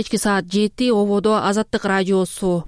Кечки саат 7 ободо Азаттык радиосу.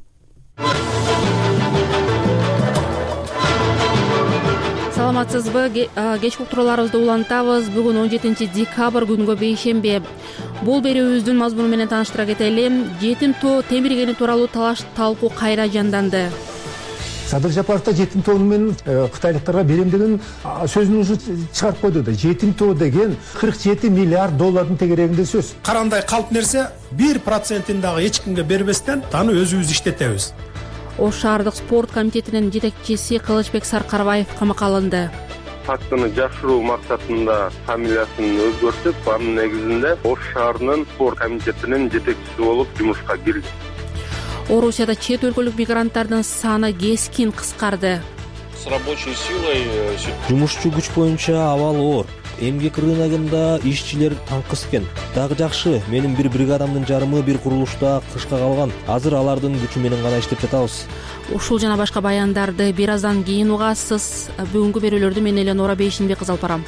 Саламатсызбы? Кечки уктурууларыбызды улантабыз. Бүгүн 17 декабрь күнгө бейшембе. Бул берүүбүздүн мазмуну менен тааныштыра кетели. Жетим тоо темиргени тууралуу талаш талкуу кайра жанданды. Садыр Жапаров да жетим тоо менен кытайлыктарга берем деген сөзүн уже чыгарып койду да. Жетим тоо деген 47 миллиард доллардын тегерегинде сөз. Карандай калп нерсе 1%-ин дагы эч кимге бербестен аны өзүбүз иштетебиз. Ош шаардык спорт комитетинин жетекчиси Кылычбек Саркарбаев камакка алынды. Фактыны жашыруу максатында фамилиясын өзгөртүп, анын негизинде Ош шаарынын спорт комитетинин жетекчиси болуп жумушка кирди. Орусияда чет өлкөлүк мигранттардын саны кескин кыскарды. С рабочей силой жумушчу күч боюнча абал оор. Эмгек рыногунда ишчилер таңкыс экен. Дагы жакшы, менин бир бригадамдын жарымы бир курулушта кышка калган. Азыр алардын күчү менен гана иштеп жатабыз. Ушул жана башка баяндарды бир аздан кийин угасыз. Бүгүнкү берүүлөрдү мен Эленора Бейшинбек кызы алып барам.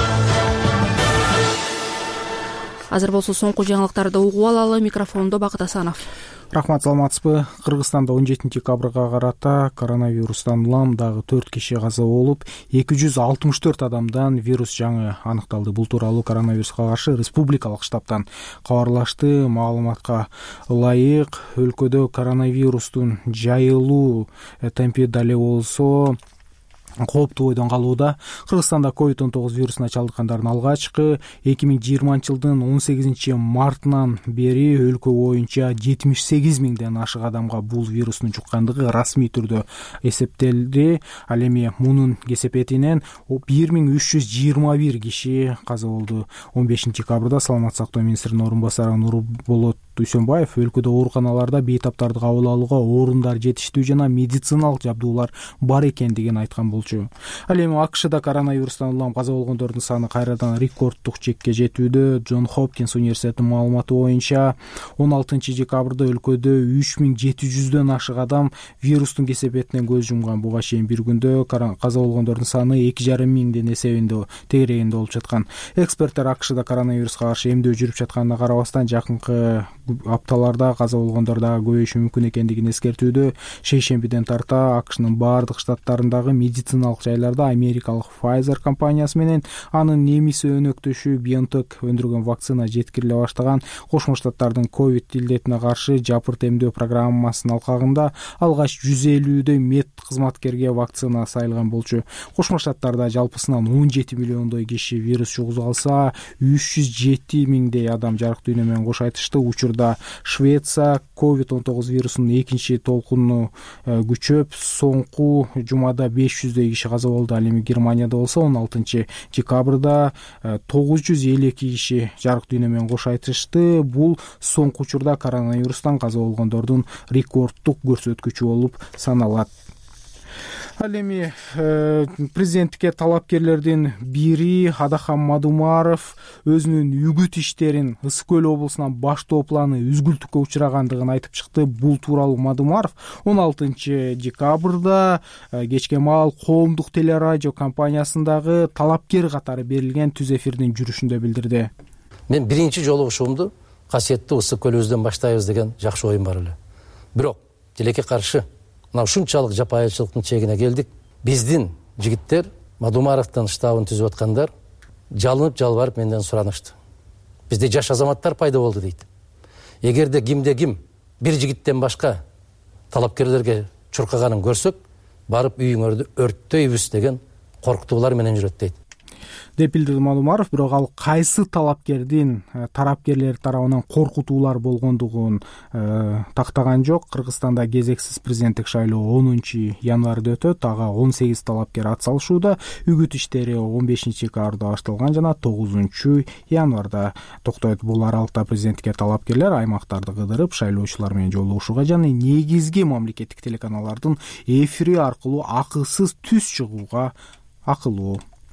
Азыр болсо соңку жаңылыктарды угуп алалы. Микрофондо Бакыт Асанов. Рахмат, саламатсызбы? Кыргызстанда 17 декабрга карата коронавирустан улам дагы 4 киши каза болуп, 264 адамдан вирус жаңы аныкталды. Бул тууралуу коронавируска каршы республикалык штабтан кабарлашты. Маалыматка ылайык, өлкөдө коронавирустун жайылуу темпи дале болсо кооптуу бойдон калууда. Кыргызстанда COVID-19 вирусуна чалдыккандардын алгачкы 2020-жылдын 18 мартынан бери өлкө боюнча 78 миңден ашык адамга бул вирустун жуккандыгы расмий түрдө эсептелди. Ал эми мунун кесепетинен 1321 киши каза болду. 15 декабрда Саламаттык сактоо министринин орун басары Нурболот Дүйсөнбаев өлкөдө ооруканаларда бейтаптарды кабыл алууга орундар жетиштүү жана медициналык жабдуулар бар экендигин айткан болчу. Ал эми АКШда коронавирустан улам каза болгондордун саны кайрадан рекорддук чекке жетүүдө. Джон Хопкинс университетинин маалыматы боюнча 16 декабрда өлкөдө 3700дөн ашык адам вирустун кесепетинен көз жумган. Буга чейин бир күндө каза болгондордун саны 2,5 миңдин эсебинде тегерегинде болуп жаткан. Эксперттер АКШда коронавируска каршы эмдөө жүрүп жатканына карабастан жакынкы апталарда каза болгондор дагы көбөйүшү мүмкүн экендигин эскертүүдө. Шейшембиден тарта АКШнын бардык штаттарындагы медициналык жайларда америкалык Pfizer компаниясы менен анын немис өнөктөшү BioNTech өндүргөн вакцина жеткириле баштаган. Кошмо Штаттардын ковид илдетине каршы жапырт эмдөө программасынын алкагында алгач 150 мед кызматкерге вакцина сайылган болчу. Кошмо Штаттарда жалпысынан 17 миллиондой киши вирус жугузуп алса, 307 миңдей адам жарык дүйнө менен кош айтышты. Учурда Швеция COVID-19 вирусунун экинчи толкуну күчөп, соңку жумада 500 киши каза болду. Ал эми Германияда болсо 16 декабрда 952 киши жарык дүйнө менен кош айтышты. Бул соңку учурда коронавирустан каза болгондордун рекорддук көрсөткүчү болуп саналат. Ал эми президенттикке талапкерлердин бири Адахан Мадумаров өзүнүн үгүт иштерин Ысык көл облусунан баштоо планы үзгүлтүккө учурагандыгын айтып чыкты. Бул тууралуу Мадумаров 16 декабрда кечке маал коомдук телерадио компаниясындагы талапкер катары берилген түз эфирдин жүрүшүндө билдирди. Мен биринчи жолу ушуумду касиеттүү Ысык көлүбүздөн баштайбыз деген жакшы оюм бар эле. Бирок тилекке каршы мына ушунчалык жапайычылыктын чегине келдик. Биздин жигиттер Мадумаровдун штабын түзүп аткандар жалынып жалбарып менден суранышты. Бизде жаш азаматтар пайда болду дейт. Эгерде кимде ким бир жигиттен башка талапкерлерге чуркаганын көрсөк, барып үйүңөрдү өрттөйбүз деген коркутуулар менен жүрөт дейт. деп билдирди Мадумаров. Бирок ал кайсы талапкердин тарапкерлер тарабынан коркутуулар болгондугун тактаган жок. Кыргызстанда кезексиз президенттик шайлоо 10 январда өтөт. Ага 18 талапкер атсалышууда. Үгүт иштери 15 декабрда башталган жана 9 январда токтойт. Бул аралыкта президенттикке талапкерлер аймактарды кыдырып, шайлоочулар менен жолугушууга жана негизги мамлекеттик телеканалдардын эфири аркылуу акысыз түз чыгууга акылуу.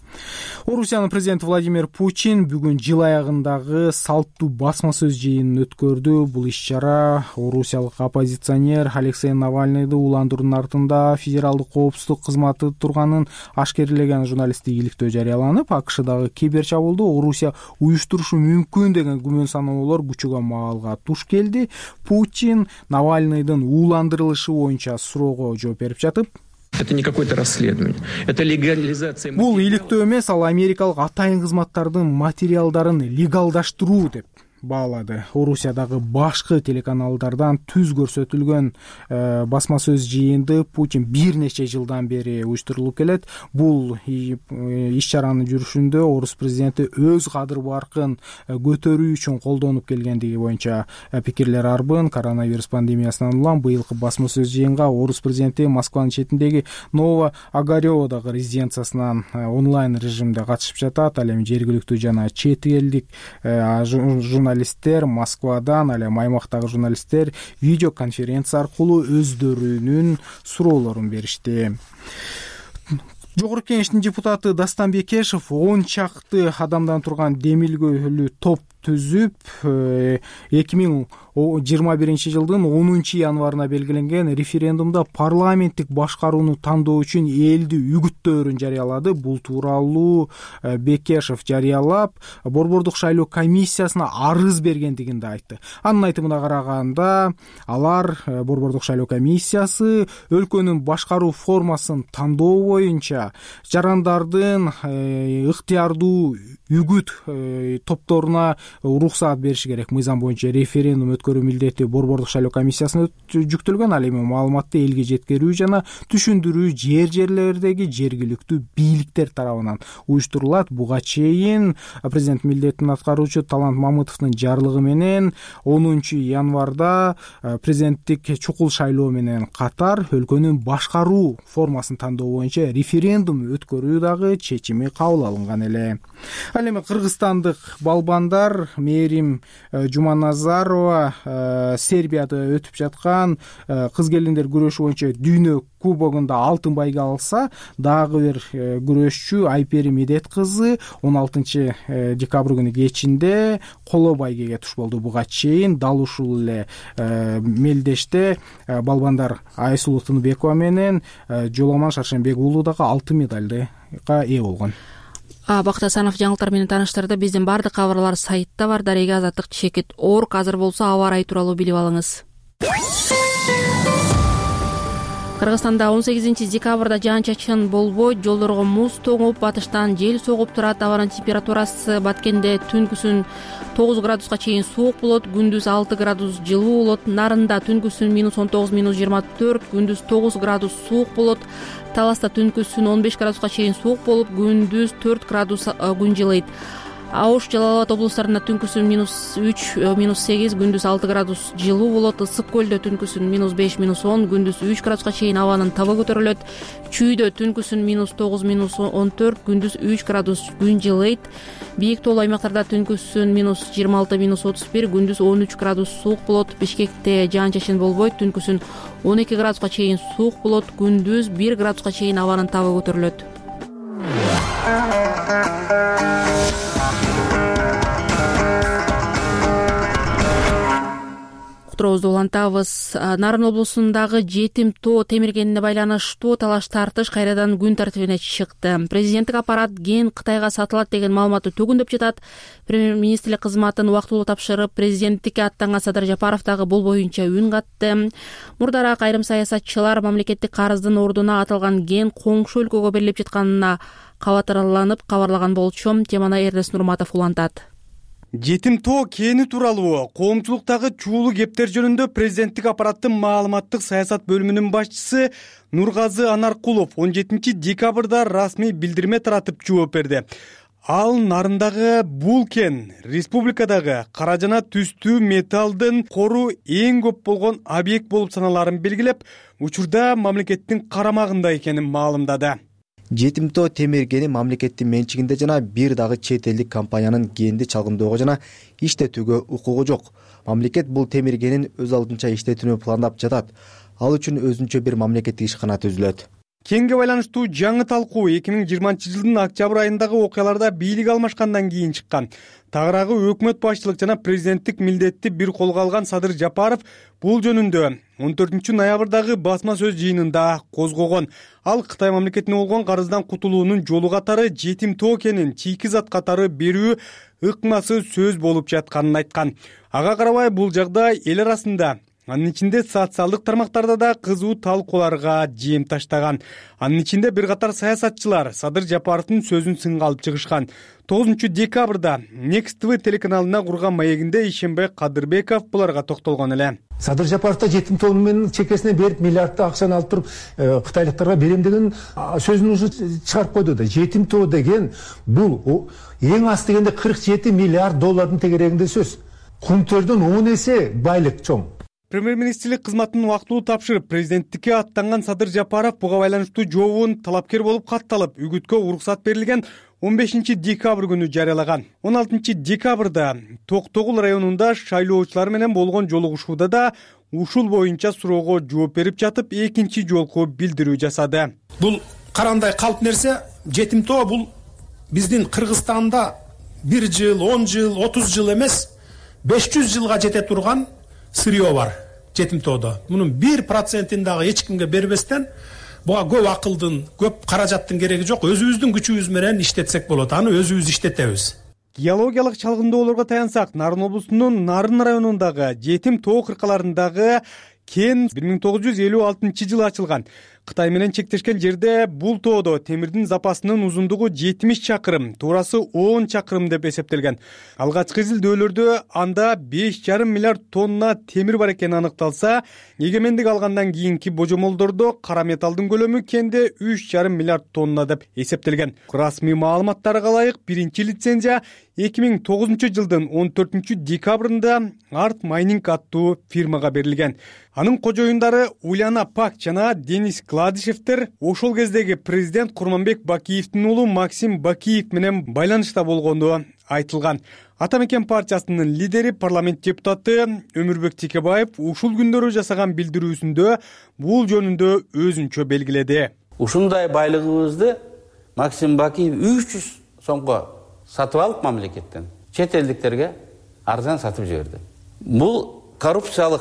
Орусиянын президенти Владимир Путин бүгүн жыл аягындагы салттуу басма сөз жыйынын өткөрдү. Бул иш-чара орусиялык оппозиционер Алексей Навальныйды уландыруунун артында федералдык коопсуздук кызматы турганын ашкерлеген журналисттик иликтөө жарыяланып, АКШдагы кибер чабуулду Орусия уюштурушу мүмкүн деген күмөн саноолор күчөгөн маалга туш келди. Путин Навальныйдын уландырылышы боюнча суроого жооп берип жатып, это не какое-то расследование, это легализация. Бул иликтөө эмес, ал америкалык атайын кызматтардын материалдарын легалдаштыруу деп баалады. Орусиядагы башкы телеканалдардан түз көрсөтүлгөн басма сөз жыйынды Путин бир нече жылдан бери уюштурулуп келет. Бул иш-чаранын жүрүшүндө орус президенти өз кадыр баркын көтөрүү үчүн колдонуп келгендиги боюнча пикирлер арбын. Коронавирус пандемиясынан улам быйылкы басма сөз жыйынга орус президенти Москванын четиндеги Ново-Огарёвдагы резиденциясынан онлайн режимде катышып жатат. Ал эми жергиликтүү жана чет элдик журналисттер Москвадан, ал эми аймактагы журналисттер видеоконференция аркылуу өздөрүнүн суроолорун беришти. Жогорку Кеңештин депутаты Дастан Бекешев 10 чакты адамдан турган демилгөлүү топ түзүп 2021 жылдын 10 январына белгиленген референдумда парламенттик башкарууну тандоо үчүн элди үгүттөөрүн жарыялады. Бул тууралуу Бекешев жарыялап, Борбордук шайлоо комиссиясына арыз бергендигин да айтты. Анын айтымына караганда, алар Борбордук шайлоо комиссиясы өлкөнүн башкаруу формасын тандоо боюнча жарандардын ыктыярдуу үгүт топторуна уруксаат бериши керек. Мыйзам боюнча референдум өткөрүү милдети Борбордук шайлоо комиссиясына жүктөлгөн. Ал эми маалыматты элге жеткирүү жана түшүндүрүү жерлердеги жергиликтүү бийликтер тарабынан уюштурулат. Буга чейин президент милдетин аткаруучу Талант Мамытовдун жарлыгы менен 10 январда президенттик чукул шайлоо менен катар өлкөнүн башкаруу формасын тандоо боюнча референдум өткөрүү дагы чечими кабыл алынган эле. Ал эми кыргызстандык балбандар Мерим Жуманазарова Сербияда өтүп жаткан кыз келиндер күрөшү боюнча дүйнө кубогунда алтын байга алса, дагы бир күрөшчү Айпери Медет кызы 16 декабрь күнү кечинде коло байгеге туш болду. Буга чейин дал ушул эле мелдеште балбандар Айсулуу Тыныбекова менен Жоламан Шаршенбек уулу дагы алтын медальга ээ болгон. Бакыт Асанов жаңылыктар менен тааныштырды. Биздин бардык кабарлар сайтта бар. Дареге Азаттык чекит орг. Азыр болсо аба ырайы тууралуу билип алыңыз. Кыргызстанда 18 декабрда жаан-чачын болбойт, жолдорго муз тоңуп, батыштан жел согуп турат. Абанын температурасы Баткенде түнкүсүн 9 градуска чейин суук болот, күндүз 6 градус жылуу болот. Нарында түнкүсүн -19, -24, күндүз 9 градус суук болот. Таласта түнкүсүн 15 градуска чейин суук болуп, күндүз 4 градус күн жылыйт. Ауш, Жалал Абад облустарында түнкүсүн -3, -8, күндүз 6 градус жылуу болот. Ысык көлдө түнкүсүн -5, -10, күндүз 3 градуска чейин абанын табы көтөрүлөт. Чүйдө түнкүсүн -9, -14, күндүз 3 градус күн жылыйт. Бийик тоолуу аймактарда түнкүсүн -26, -31, күндүз 13 градус суук болот. Бишкекте жаан-чачын болбойт, түнкүсүн 12 градуска чейин суук болот, күндүз 1 градуска чейин абанын табы көтөрүлөт. Кутуробузду улантабыз. Нарын облусундагы жетим тоо темиргенине байланыштуу талаш тартыш кайрадан күн тартибине чыкты. Президенттик аппарат ген Кытайга сатылат деген маалыматты төгүндөп жатат. Премьер-министрлик кызматын убактылуу тапшырып, президенттикке аттанган Садыр Жапаров дагы бул боюнча үн катты. Мурдараак айрым саясатчылар мамлекеттик карыздын ордуна аталган ген коңшу өлкөгө берилип жатканына кабатырланып кабарлаган болчу. Теманы Эрнест Нурматов улантат. Жетим тоо кени тууралуу коомчулуктагы чуулуу кептер жөнүндө президенттик аппараттын маалыматтык саясат бөлүмүнүн башчысы Нургазы Анаркулов 17 декабрда расмий билдирме таратып жооп берди. Ал нарындагы бул кен республикадагы кара жана түстүү металлдын кору эң көп болгон объект болуп саналарын белгилеп, учурда мамлекеттин карамагында экенин маалымдады. Жетим тоо темир кени мамлекеттин менчигинде жана бир дагы чет элдик компаниянын кенди чалгындоого жана иштетүүгө укугу жок. Мамлекет бул темир кенин өз алдынча иштетүүнү пландап жатат. Ал үчүн өзүнчө бир мамлекеттик ишкана түзүлөт. Кенге байланыштуу жаңы талкуу 2020 октябрь айындагы окуяларда бийлик алмашкандан кийин чыккан. Тагыраагы өкмөт башчылык жана президенттик милдетти бир колго алган Садыр Жапаров бул жөнүндө 14 ноябрдагы басма сөз жыйынында козгогон. Ал Кытай мамлекетине болгон карыздан кутулуунун жолу катары жетим тоокенин чийки зат катары берүү ыкмасы сөз болуп жатканын айткан. Ага карабай бул жагдай эл арасында, анын ичинде социалдык тармактарда да кызуу талкууларга жем таштаган. Анын ичинде бир катар саясатчылар Садыр Жапаровдун сөзүн сынга алып чыгышкан. 9 декабрда Next TV телеканалына курган маегинде Ишенбек Кадырбеков буларга токтолгон эле. Садыр Жапаров да жетим тоонун менен чекесине берип миллиардтай акчаны алып туруп кытайлыктарга берем деген сөзүн уже чыгарып койду да. Жетим тоо деген бул эң аз дегенде 47 миллиард доллардын тегерегинде сөз. Кумтөрдөн 10 эсе байлык чоң. Премьер-министрлик кызматын убактылуу тапшырып, президенттикке аттанган Садыр Жапаров буга байланыштуу жообун талапкер болуп катталып, үгүткө уруксат берилген 15 декабрь күнү жарыялаган. 16 декабрда Токтогул районунда шайлоочулар менен болгон жолугушууда да ушул боюнча суроого жооп берип жатып, экинчи жолку билдирүү жасады. Бул карандай калп нерсе. Жетим тоо бул биздин Кыргызстанда 1 жыл, 10 жыл, 30 жыл эмес, 500 жылга жете турган сырье бар жетим тоодо. Мунун 1%-ин дагы эч кимге бербестен буга көп акылдын, көп каражаттын кереги жок. Өзүбүздүн күчүбүз менен иштетсек болот. Аны өзүбүз иштетебиз. Геологиялык чалгындоолорго таянсак, Нарын облусунун Нарын районундагы жетим тоо кыркаларындагы кен 1956 жылы ачылган. Кытай менен чектешкен жерде бул тоодо темирдин запасынын узундугу 70 чакырым, туурасы 10 чакырым деп эсептелген. Алгачкы изилдөөлөрдө анда 5,5 миллиард тонна темир бар экени аныкталса, эгемендик алгандан кийинки божомолдордо кара металлдын көлөмү кенде 3,5 миллиард тонна деп эсептелген. Расмий маалыматтарга ылайык биринчи лицензия 2009 жылдын 14 декабрында Арт Майнинг аттуу фирмага берилген. Анын кожоюндары Ульяна Пак жана Денис Гладышевтер ошол кездеги президент Курманбек Бакиевдин уулу Максим Бакиев менен байланышта болгону айтылган. Ата мекен партиясынын лидери, парламент депутаты Өмүрбек Текебаев ушул күндөрү жасаган билдирүүсүндө бул жөнүндө өзүнчө белгиледи. Ушундай байлыгыбызды Максим Бакиев 300 сомго сатып алып мамлекеттен чет элдиктерге арзан сатып жиберди. Бул коррупциялык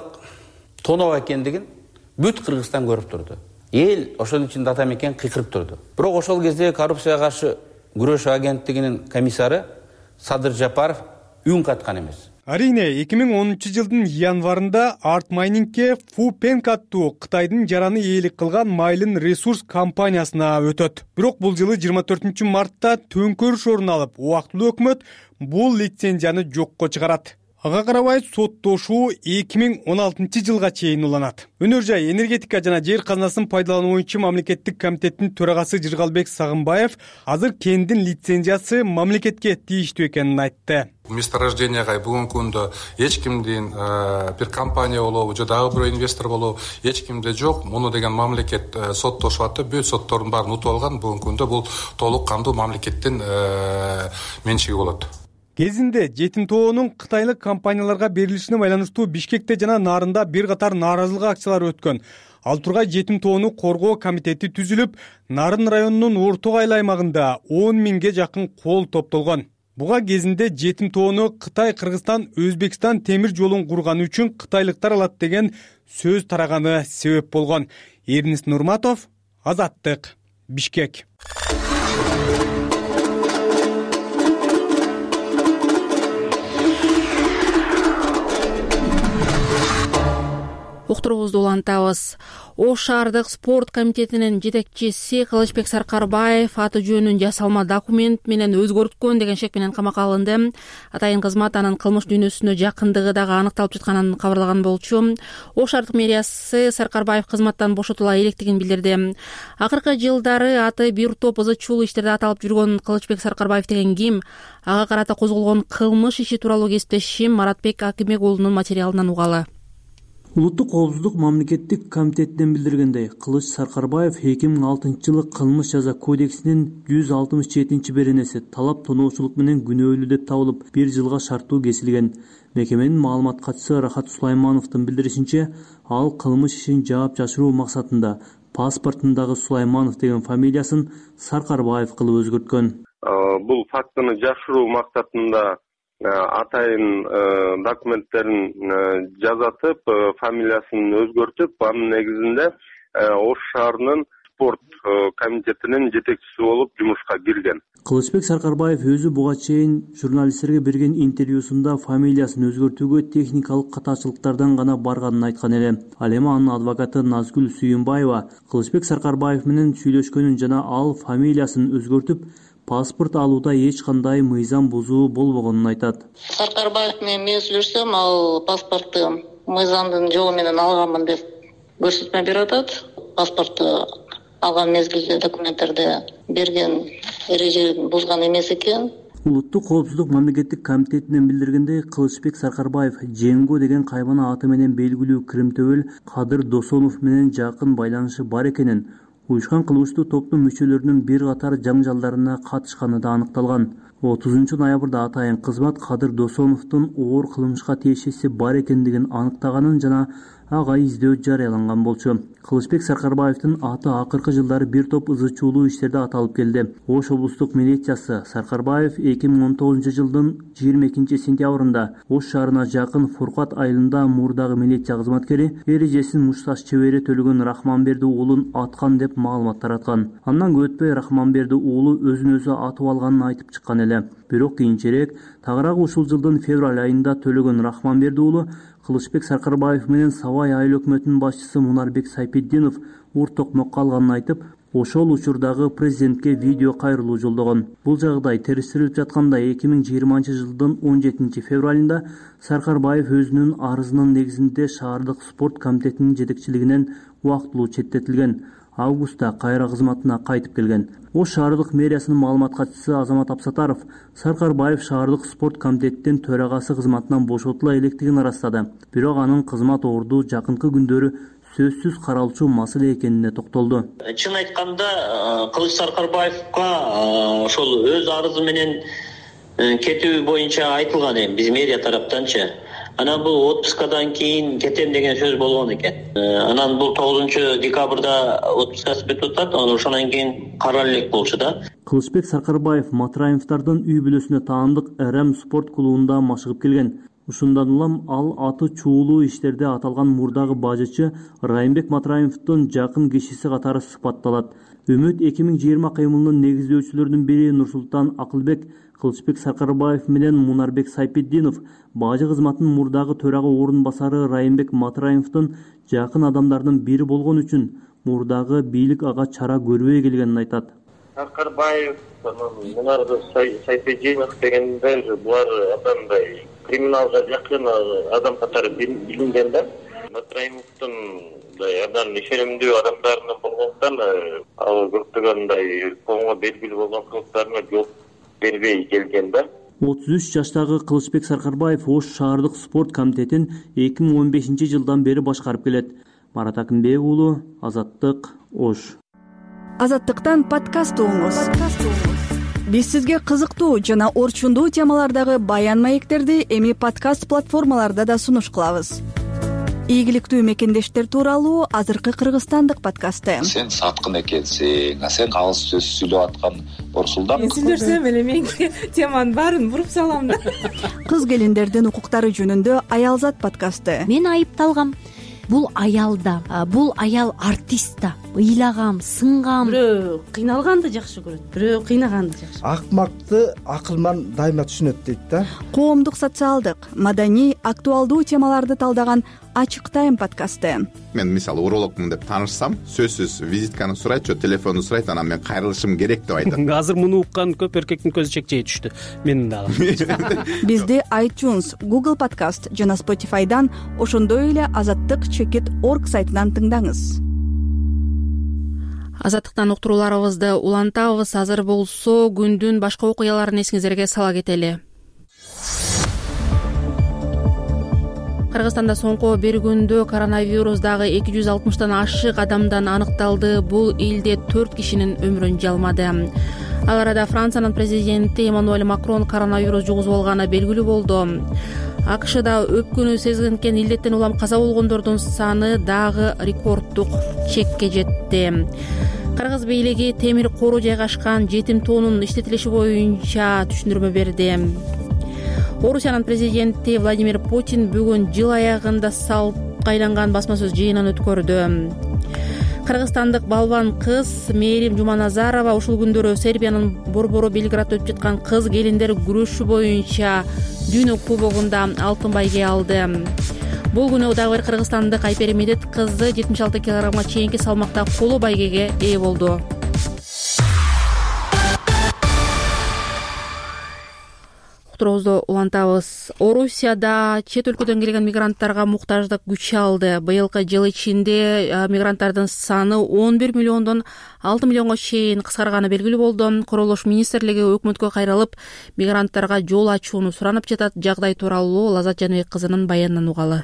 тоноо экендигин бүт Кыргызстан көрүп турду. Эл ошонун ичинде ата мекен кыйкырып турду. Бирок ошол кезде коррупцияга каршы күрөш агенттигинин комиссары Садыр Жапаров үн каткан эмес. Арине 2010 жылдын январында Арт Майнингке Фупенк аттуу Кытайдын жараны ээлик кылган Майлын ресурс компаниясына өтөт. Бирок бул жылы 24 мартта төңкөрүш орун алып, убактылуу өкмөт бул лицензияны жокко чыгарат. Ага карабай соттошуу 2016 жылга чейин уланат. Өнөр жай энергетика жана жер казынасын пайдалануучу мамлекеттик комитеттин төрагасы Жыргалбек Сагынбаев азыр кендин лицензиясы мамлекетке тийиштүү экенин айтты. Месторожденияга бүгүнкү күндө эч кимдин бир компания болобу же дагы бир инвестор болобу эч кимде жок. Муну деген мамлекет соттошуп атты. Бүт соттордун баарын утуп алган. Бүгүнкү күндө бул толук кандуу мамлекеттин менчиги болот. Кезинде жетим тоонун кытайлык компанияларга берилишине байланыштуу Бишкекте жана Нарында бир катар нааразылык акциялары өткөн. Ал тургай жетим тоону коргоо комитети түзүлүп, Нарын районунун Орто Айыл аймагында 10 миңге жакын кол топтолгон. Буга кезинде жетим тоону Кытай, Кыргызстан, Өзбекстан темир жолун курганы үчүн кытайлыктар алат деген сөз тараганы себеп болгон. Эрнис Нурматов, Азаттык, Бишкек. Уктуруубузду улантабыз. Ош шаардык спорт комитетинин жетекчиси Кылычбек Саркарбаев аты жөнүн жасалма документ менен өзгөрткөн деген шек менен камакка алынды. Атайын кызмат анын кылмыш дүйнөсүнө жакындыгы дагы аныкталып жатканын кабарлаган болчу. Ош шаардык мэриясы Саркарбаев кызматтан бошотула электигин билдирди. Акыркы жылдары аты бир топ ызычуу иштерде аталып жүргөн Кылычбек Саркарбаев деген ким? Ага карата козголгон кылмыш иши тууралуу кесиптешим Маратбек Акимбек уулунун материалынан угалы. Улуттук коопсуздук мамлекеттик комитетинен билдиргендей, Кылыч Саркарбаев 2006-жылы кылмыш жаза кодексинин 167-беренеси талап тоноочулук менен күнөөлүү деп табылып, 1 жылга шарттуу кесилген. Мекеменин маалымат катчысы Рахат Сулаймановдун билдиришинче, ал кылмыш ишин жаап жашыруу максатында паспортундагы Сулайманов деген фамилиясын Саркарбаев кылып өзгөрткөн. Бул фактыны жашыруу максатында атайын документтерин жазатып, фамилиясын өзгөртүп, анын негизинде Ош шаарынын спорт комитетинин жетекчиси болуп жумушка кирген. Кылычбек Саркарбаев өзү буга чейин журналисттерге берген интервьюсунда фамилиясын өзгөртүүгө техникалык катачылыктардан гана барганын айткан эле. Ал эми анын адвокаты Назгүл Сүйүнбаева Кылычбек Саркарбаев менен сүйлөшкөнүн жана ал фамилиясын өзгөртүп, паспорт алууда эч кандай мыйзам бузуу болбогонун айтат. Саркарбаев менен мен сүйлөшсөм, ал паспортту мыйзамдын жолу менен алганмын деп көрсөтмө берип атат. Паспортту алган мезгилде документтерди берген эрежени бузган эмес экен. Улуттук коопсуздук мамлекеттик комитетинен билдиргендей, Кылычбек Саркарбаев Женго деген кайбана аты менен белгилүү кримтөбөл Кадыр Досонов менен жакын байланышы бар экенин, уюшкан кылмыштуу топтун мүчөлөрүнүн бир катар жаңжалдарына катышканы да аныкталган. 30 ноябрда атайын кызмат Кадыр Досоновдун оор кылмышка тиешеси бар экендигин аныктаганын жана ага издөө жарыяланган болчу. Кылычбек Саркарбаевдин аты акыркы жылдары бир топ ызы чуулуу иштерде аталып келди. Ош облустук милициясы Саркарбаев 2019-жылдын 22-сентябрында Ош шаарына жакын Фуркат айылында мурдагы милиция кызматкери эрежесин мушташ чебери Төлөгөн Рахманберди уулун аткан деп маалымат тараткан. Андан өтпөй Рахманберди уулу өзүн өзү атып алганын айтып чыккан эле. Бирок кийинчерээк тагыраак ушул жылдын февраль айында Төлөгөн Рахманберди уулу Кылычбек Саркарбаев менен Сабай айыл өкмөтүнүн башчысы Мунарбек Сайпетдинов уртокмокко калганын айтып, ошол учурдагы президентке видео кайрылуу жолдогон. Бул жагдай териштирилип жатканда 2020-жылдын 17 февралында Саркарбаев өзүнүн арызынын негизинде шаардык спорт комитетинин жетекчилигинен убактылуу четтетилген. Августта кайра кызматына кайтып келген. Ош шаардык мэриясынын маалымат катчысы Азамат Апсатаров Саркарбаев шаардык спорт комитетинин төрагасы кызматынан бошотула электигин ырастады. Бирок анын кызмат орду жакынкы күндөрү сөзсүз каралчу маселе экенине токтолду. Чын айтканда, Кылыч Саркарбаевга ошол өз арызы менен кетүү боюнча айтылган эми биз мэрия тараптанчы. Анан бул отпускадан кийин кетем деген сөз болгон экен. Анан бул 9 декабрда отпускасы бүтүп атат, ошондон кийин карар элек болчу да. Кылычбек Саркарбаев Матраимовдордун үй бүлөсүнө таандык РМ спорт клубунда машыгып келген. Ушундан улам ал аты чуулуу иштерде аталган мурдагы бажычы Райымбек Матраимовдун жакын кишиси катары сыпатталат. Үмүт 2020 кыймылынын негиздөөчүлөрүнүн бири Нурсултан Акылбек Кылычбек Саркарбаев менен Мунарбек Сайпетдинов бажы кызматынын мурдагы төрага орун басары Райымбек Матраимовдун жакын адамдарынын бири болгон үчүн мурдагы бийлик ага чара көрбөй келгенин айтат. Саркарбаев, Мунарбек Сайпетдинов дегендер булар адамдай криминалга жакын адам катары билинген да. Матраимовдун абдан ишенимдүү адамдарынын болгондуктан ал көптөгөндай коомго белгилүү болгон кылыктарына жол бербей келген да. 33 жаштагы Кылычбек Саркарбаев Ош шаардык спорт комитетин 2015-жылдан бери башкарып келет. Марат Акынбек уулу, Азаттык, Ош. Азаттыктан подкаст угуңуз. Биз сизге кызыктуу жана орчундуу темалардагы баян маектерди эми подкаст платформаларда да сунуш кылабыз. Ийгиликтүү мекендештер тууралуу азыркы кыргызстандык подкасты. Сен саткын экенсиң, сен алыс сөз сүйлөп аткан Борсулдан. Мен сүйлөсөм эле менин теманын баарын буруп салам да. Кыз келиндердин укуктары жөнүндө Аялзат подкасты. Мен айыпталгам. Бул аял да, бул аял артист да. Ыйлагам, сынгам. Бирөө кыйналганды жакшы көрөт, бирөө кыйнаганды жакшы. Акмакты акылман дайыма түшүнөт дейт да. Коомдук, социалдык, маданий, актуалдуу темаларды талдаган Ачык Тайм подкасты. Мен мисалы урологмун деп таанышсам, сөзсүз визитканы сурайт, телефонду сурайт, анан мен кайрылышым керек деп айтат. Азыр муну уккан көп эркектин көзү чекчей түштү. Менин дагы. Бизди iTunes, Google Podcast жана Spotify'дан, ошондой эле azattik.org сайтынан тыңдаңыз. Азаттыктан уктурууларыбызды улантабыз. Азыр болсо күндүн башка окуяларын эсиңиздерге сала кетели. Кыргызстанда соңку бир күндө коронавирус дагы 260тан ашык адамдан аныкталды. Бул элде 4 кишинин өмүрүн жалмады. Ал арада Франциянын президенти Эммануэль Макрон коронавирус жугузуп алганы белгилүү болду. АКШда өпкүнү сезгенкен илдеттен улам каза болгондордун саны дагы рекорддук чекке жетти. Кыргыз бийлиги темир кору жайгашкан жетим тоонун иштетилиши боюнча түшүндүрмө берди. Орусиянын президенти Владимир Путин бүгүн жыл аягында салпка айланган басма сөз жыйынын өткөрдү. Кыргызстандык балбан кыз Мээрим Жуманазарова ушул күндөрү Сербиянын борбору Белградда өтүп жаткан кыз келиндер күрөшү боюнча дүйнө кубогунда алтын байге алды. Бул күнү дагы бир кыргызстандык Айпери Медет кызы 76 килограммга чейинки салмакта коло байгеге ээ болду. Уктуруубузду улантабыз. Орусияда чет өлкөдөн келген мигранттарга муктаждык күч алды. Быйылкы жыл ичинде мигранттардын саны 11 миллиондон 6 миллионго чейин кыскарганы белгилүү болду. Курулуш министрлиги өкмөткө кайрылып, мигранттарга жол ачууну суранып жатат. Жагдай тууралуу Лазат Жаныбек кызынын баянынан угалы.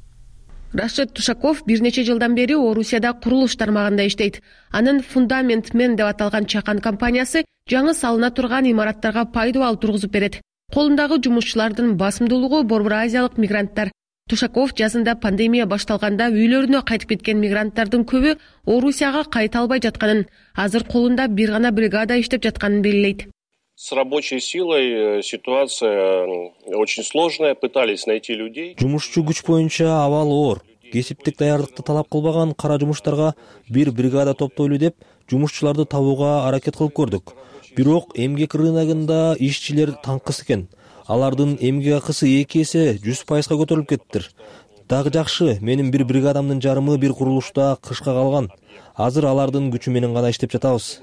Рашид Тушаков бир нече жылдан бери Орусияда курулуш тармагында иштейт. Анын Фундамент Мен деп аталган чакан компаниясы жаңы салына турган имараттарга пайдалуу тургузуп берет. Колундагы жумушчулардын басымдуулугу Борбор Азиялык мигранттар. Тушаков жазында пандемия башталганда үйлөрүнө кайтып кеткен мигранттардын көбү Орусияга кайта албай жатканын, азыр колунда бир гана бригада иштеп жатканын белгилейт. С рабочей силой ситуация очень сложная, пытались найти людей. Жумушчу күч боюнча абал оор. Кесиптик даярдыкты талап кылбаган кара жумуштарга бир бригада топтойлу деп жумушчуларды табууга аракет кылып көрдүк. Бирок эмгек рыногунда ишчилер таңкыс экен. Алардын эмгек акысы 2 эсе 100%га көтөрүлүп кеттир. Дагы жакшы, менин бир бригадамдын жарымы бир курулушта кышка калган. Азыр алардын күчү менен гана иштеп жатабыз.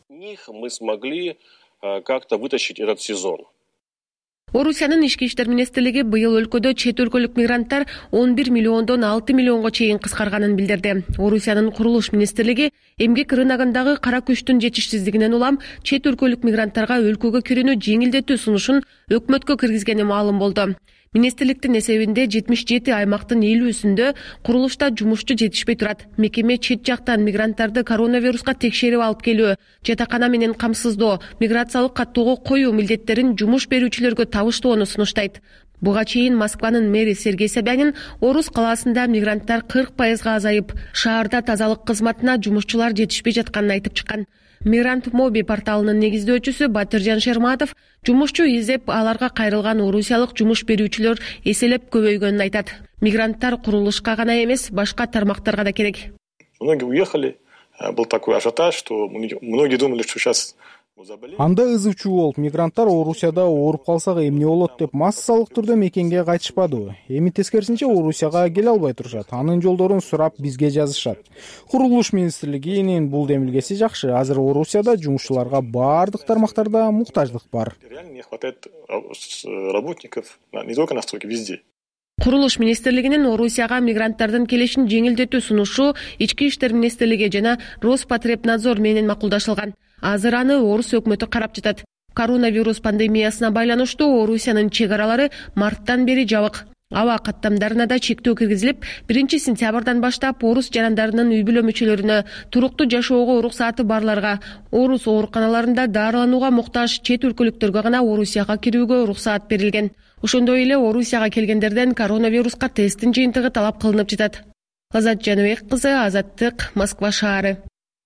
Мы смогли как-то вытащить этот сезон. Орусиянын ички иштер министрлиги быйыл өлкөдө чет өлкөлүк мигранттар 11 миллиондон 6 миллионго чейин кыскарганын билдирди. Орусиянын курулуш министрлиги эмгек рыногундагы кара күчтүн жетишсиздигинен улам чет өлкөлүк мигранттарга өлкөгө кирүүнү жеңилдетүү сунушун өкмөткө киргизгени маалым болду. Министрликтин эсебинде 77 аймактын 50-үсүндө курулушта жумушчу жетишпей турат. Мекеме чет жактан мигранттарды коронавируска текшерип алып келүү, жатакана менен камсыздоо, миграциялык каттоого коюу милдеттерин жумуш берүүчүлөргө табыштоону сунуштайт. Буга чейин Москванын мэри Сергей Собянин Орус калаасында мигранттар 40%га азайып, шаарда тазалык кызматына жумушчулар жетишпей жатканын айтып чыккан. Мигрант Моби порталынын негиздөөчүсү Батыржан Шерматов жумушчу издеп аларга кайрылган орусиялык жумуш берүүчүлөр эселеп көбөйгөнүн айтат. Мигранттар курулушка гана эмес, башка тармактарга да керек. Многие уехали. Был такой ажиотаж, что многие думали, что сейчас Анда ызы чуу болуп, мигранттар Орусияда ооруп калсак эмне болот деп массалык түрдө мекенге кайтышпады. Эми тескерисинче Орусияга келе албай турушат. Анын жолдорун сурап бизге жазышат. Курулуш министрлигинин бул демилгеси жакшы. Азыр Орусияда жумушчуларга баардык тармактарда муктаждык бар. Реально не хватает работников, не только на стройке, везде. Курулуш министрлигинин Орусияга мигранттардын келишин жеңилдетүү сунушу ички иштер министрлиги жана Роспотребнадзор менен макулдашылган. Азыр аны Орус өкмөтү карап жатат. Коронавирус пандемиясына байланыштуу Орусиянын чек аралары марттан бери жабык. Аба каттамдарына да чектөө киргизилип, 1-сентябрдан баштап Орус жарандарынын үй бүлө мүчөлөрүнө, туруктуу жашоого уруксаты барларга, Орус ооруканаларында дарыланууга муктаж чет өлкөлүктөргө гана Орусияга кирүүгө уруксаат берилген. Ошондой эле Орусияга келгендерден коронавируска тесттин жыйынтыгы талап кылынып жатат. Лазат Жаныбек кызы, Азаттык, Москва шаары.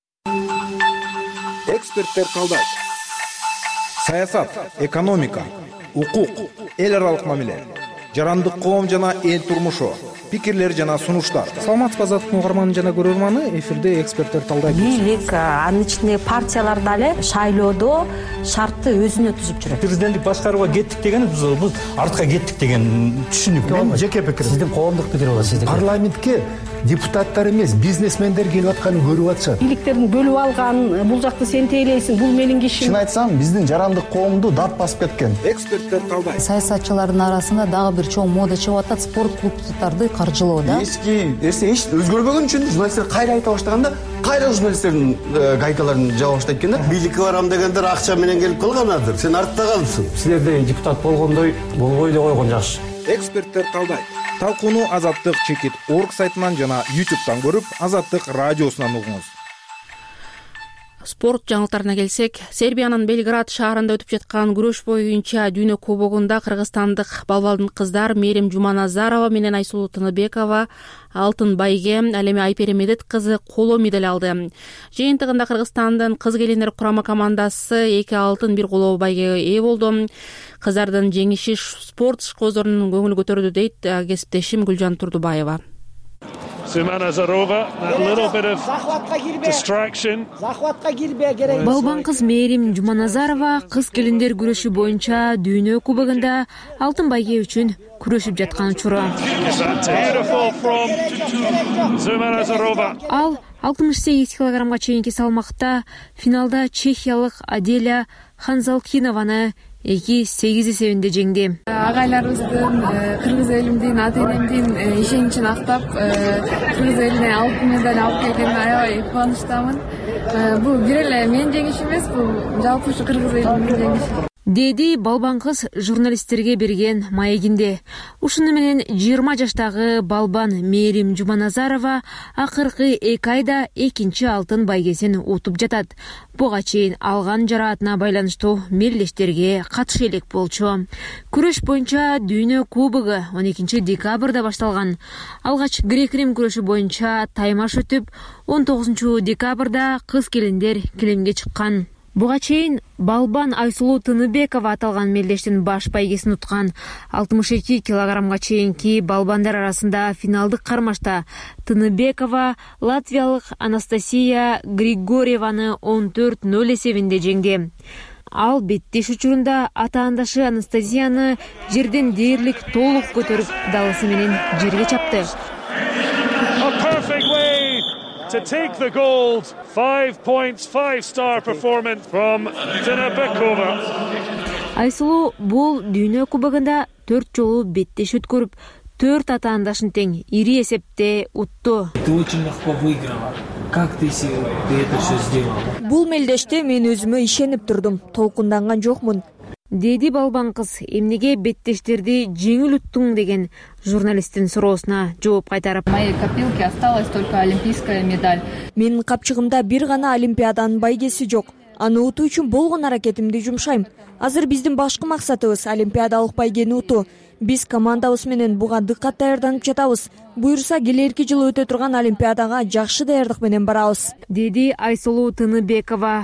Эксперттер калдайт. Саясат, экономика, укук, эл аралык мамиле, жарандык коом жана эл турмушу, пикирлер жана сунуштар. Саламатсызбы Азаттык угарманы жана көрөрманы, эфирде эксперттер талдайт. Бийлик, анын ичинде партиялар дагы шайлоодо шартты өзүнө түзүп жүрөт. Президенттик башкарууга кеттик деген биз артка кеттик деген түшүнүк. Мен жеке пикирим. Сиздин коомдук пикир болот, сиздин. Парламентке депутаттар эмес, бизнесмендер келип атканын көрүп атышат. Бийликтердин бөлүп алган, бул жакты сен тейлейсиң, бул менин кишим. Чын айтсам, биздин жарандык коомду дат басып кеткен. Эксперттер талдайт. Саясатчылардын арасында дагы бир чоң мода чыгып атат, спорт клубдарды каржылоо да. Эч өзгөрбөгөн үчүн журналисттер кайра айта баштаганда, кайра журналисттердин гайкаларын жаба баштайт экен да. Бийликке барам дегендер акча менен келип калган азыр. Сен артта калдың. Силерде депутат болгондой болбой деп койгон жакшы. Эксперттер талдайт. талкууну azаттык.org сайтынан жана YouTube'дан көрүп, Азаттык радиосунан угуңуз. Спорт жаңылыктарына келсек, Сербиянын Белград шаарында өтүп жаткан күрөш боюнча дүйнө кубогунда кыргызстандык балбалдын кыздар Мерим Жуманазарова менен Айсулуу Тыныбекова алтын байге, ал эми Айпери Медет кызы коло медаль алды. Жыйынтыгында Кыргызстандын кыз келиндер курама командасы 2 алтын 1 коло байге ээ болду. Кыздардын жеңиши спорт ишкозорунун көңүл көтөрдү дейт кесиптешим Гүлжан Турдубаева. Балбан кыз Мерим Жуманазарова кыз келиндер күрөшү боюнча дүйнө кубогунда алтын байге үчүн күрөшүп жаткан учуру. Ал 68 килограммга чейинки салмакта финалда чехиялык Аделя Ханзалкинованы 2-8 эсебинде жеңди. Агайларыбыздын, кыргыз элимдин, ата энемдин ишеничин актап, кыргыз элине алтын медаль алып келгениме аябай кубанычтамын. Бул бир эле менин жеңишим эмес, бул жалпы ушу кыргыз элинин жеңиши. Деди балбан кыз журналисттерге берген маегинде. Ушуну менен 20 жаштагы балбан Мерим Жуманазарова акыркы 2 айда 2-чи алтын байгесин утуп жатат. Буга чейин алган жараатына байланыштуу мелдештерге катыша элек болчу. Күрөш боюнча дүйнө кубогу 12 декабрда башталган. Алгач грек-рим күрөшү боюнча таймаш өтүп, 19 декабрда кыз келиндер килемге чыккан. Буга чейин балбан Айсулуу Тыныбекова аталган мелдештин баш байгесин уткан. 62 килограммга чейинки балбандар арасында финалдык кармашта Тыныбекова латвиялык Анастасия Григорьеваны 14-0 эсебинде жеңди. Ал беттеш учурунда атаандашы Анастасияны жерден дээрлик толук көтөрүп, далысы менен жерге чапты. To take the gold, 5 points, 5-star performance from Tыныбекова. Айсулуу бул дүйнө кубогунда 4 жолу беттеш өткөрүп, 4 атаандашын тең ири эсепте утту. Ты очень легко выиграла. Как ты это все сделала? Бул мелдеште мен өзүмө ишенип турдум, толкунданган жокмун. Деди балбан кыз эмнеге беттештерди жеңил уттуң деген журналисттин суроосуна жооп кайтарып. В моей копилке осталась только олимпийская медаль. Менин капчыгымда бир гана олимпиаданын байгеси жок. Аны утуу үчүн болгон аракетимди жумшайм. Азыр биздин башкы максатыбыз олимпиадалык байгени утуу. Биз командабыз менен буга дыккат даярданып жатабыз. Буюрса келерки жылы өтө турган олимпиадага жакшы даярдык менен барабыз, деди Айсулуу Тыныбекова.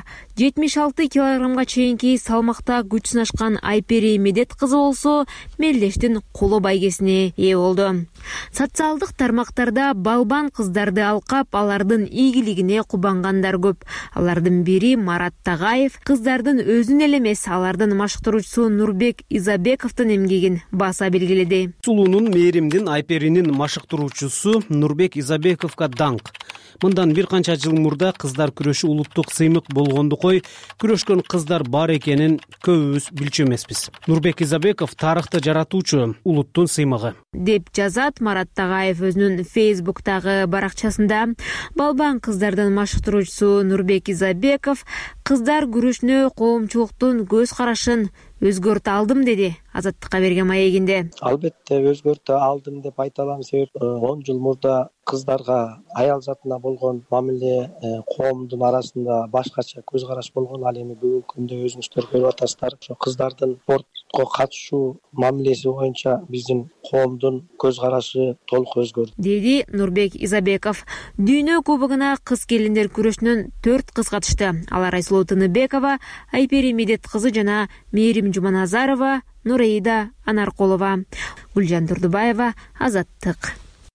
76 килограммга чейинки салмакта күч сынашкан Айпери Медет кызы болсо мелдештин коло байгесине ээ болду. Социалдык тармактарда балбан кыздарды алкап, алардын ийгилигине кубангандар көп. Алардын бири Марат Тагаев кыздардын өзүн эле эмес, алардын машыктыруучусу Нурбек Изабековдун эмгегин баса белгиледи. Сулуунун Меримдин, Айперинин машыктыруучусу Нурбек Изабековго даңк. Мындан бир канча жыл мурда кыздар күрөшү улуттук сыймык болгондукой, күрөшкөн кыздар бар экенин көбүбүз билчү эмеспиз. Нурбек Изабеков тарыхты жаратуучу улуттун сыймыгы, деп жазат Марат Тагаев өзүнүн Фейсбуктагы баракчасында. Балбан кыздардын машыктыруучусу Нурбек Изабеков кыздар күрөшүнө коомчулуктун көз карашын өзгөртө алдым деди Азаттыкка берген маегинде. Албетте өзгөртө алдым деп айта алам, себеби 10 жыл мурда кыздарга аял затына болгон мамиле коомдун арасында башкача көз караш болгон. Ал эми бүгүнкү күндө өзүңүздөр көрүп атасыздар. Ошо кыздардын спортко катышуу мамилеси боюнча биздин коомдун көз карашы толук өзгөрдү, деди Нурбек Изабеков. Дүйнө кубогуна кыз келиндер күрөшүнөн 4 кыз катышты. Алар Айсулуу Тыныбекова, Айпери Медет кызы жана Мерим Жуманазарова, Нураида Анаркулова. Гүлжан Турдубаева, Азаттык.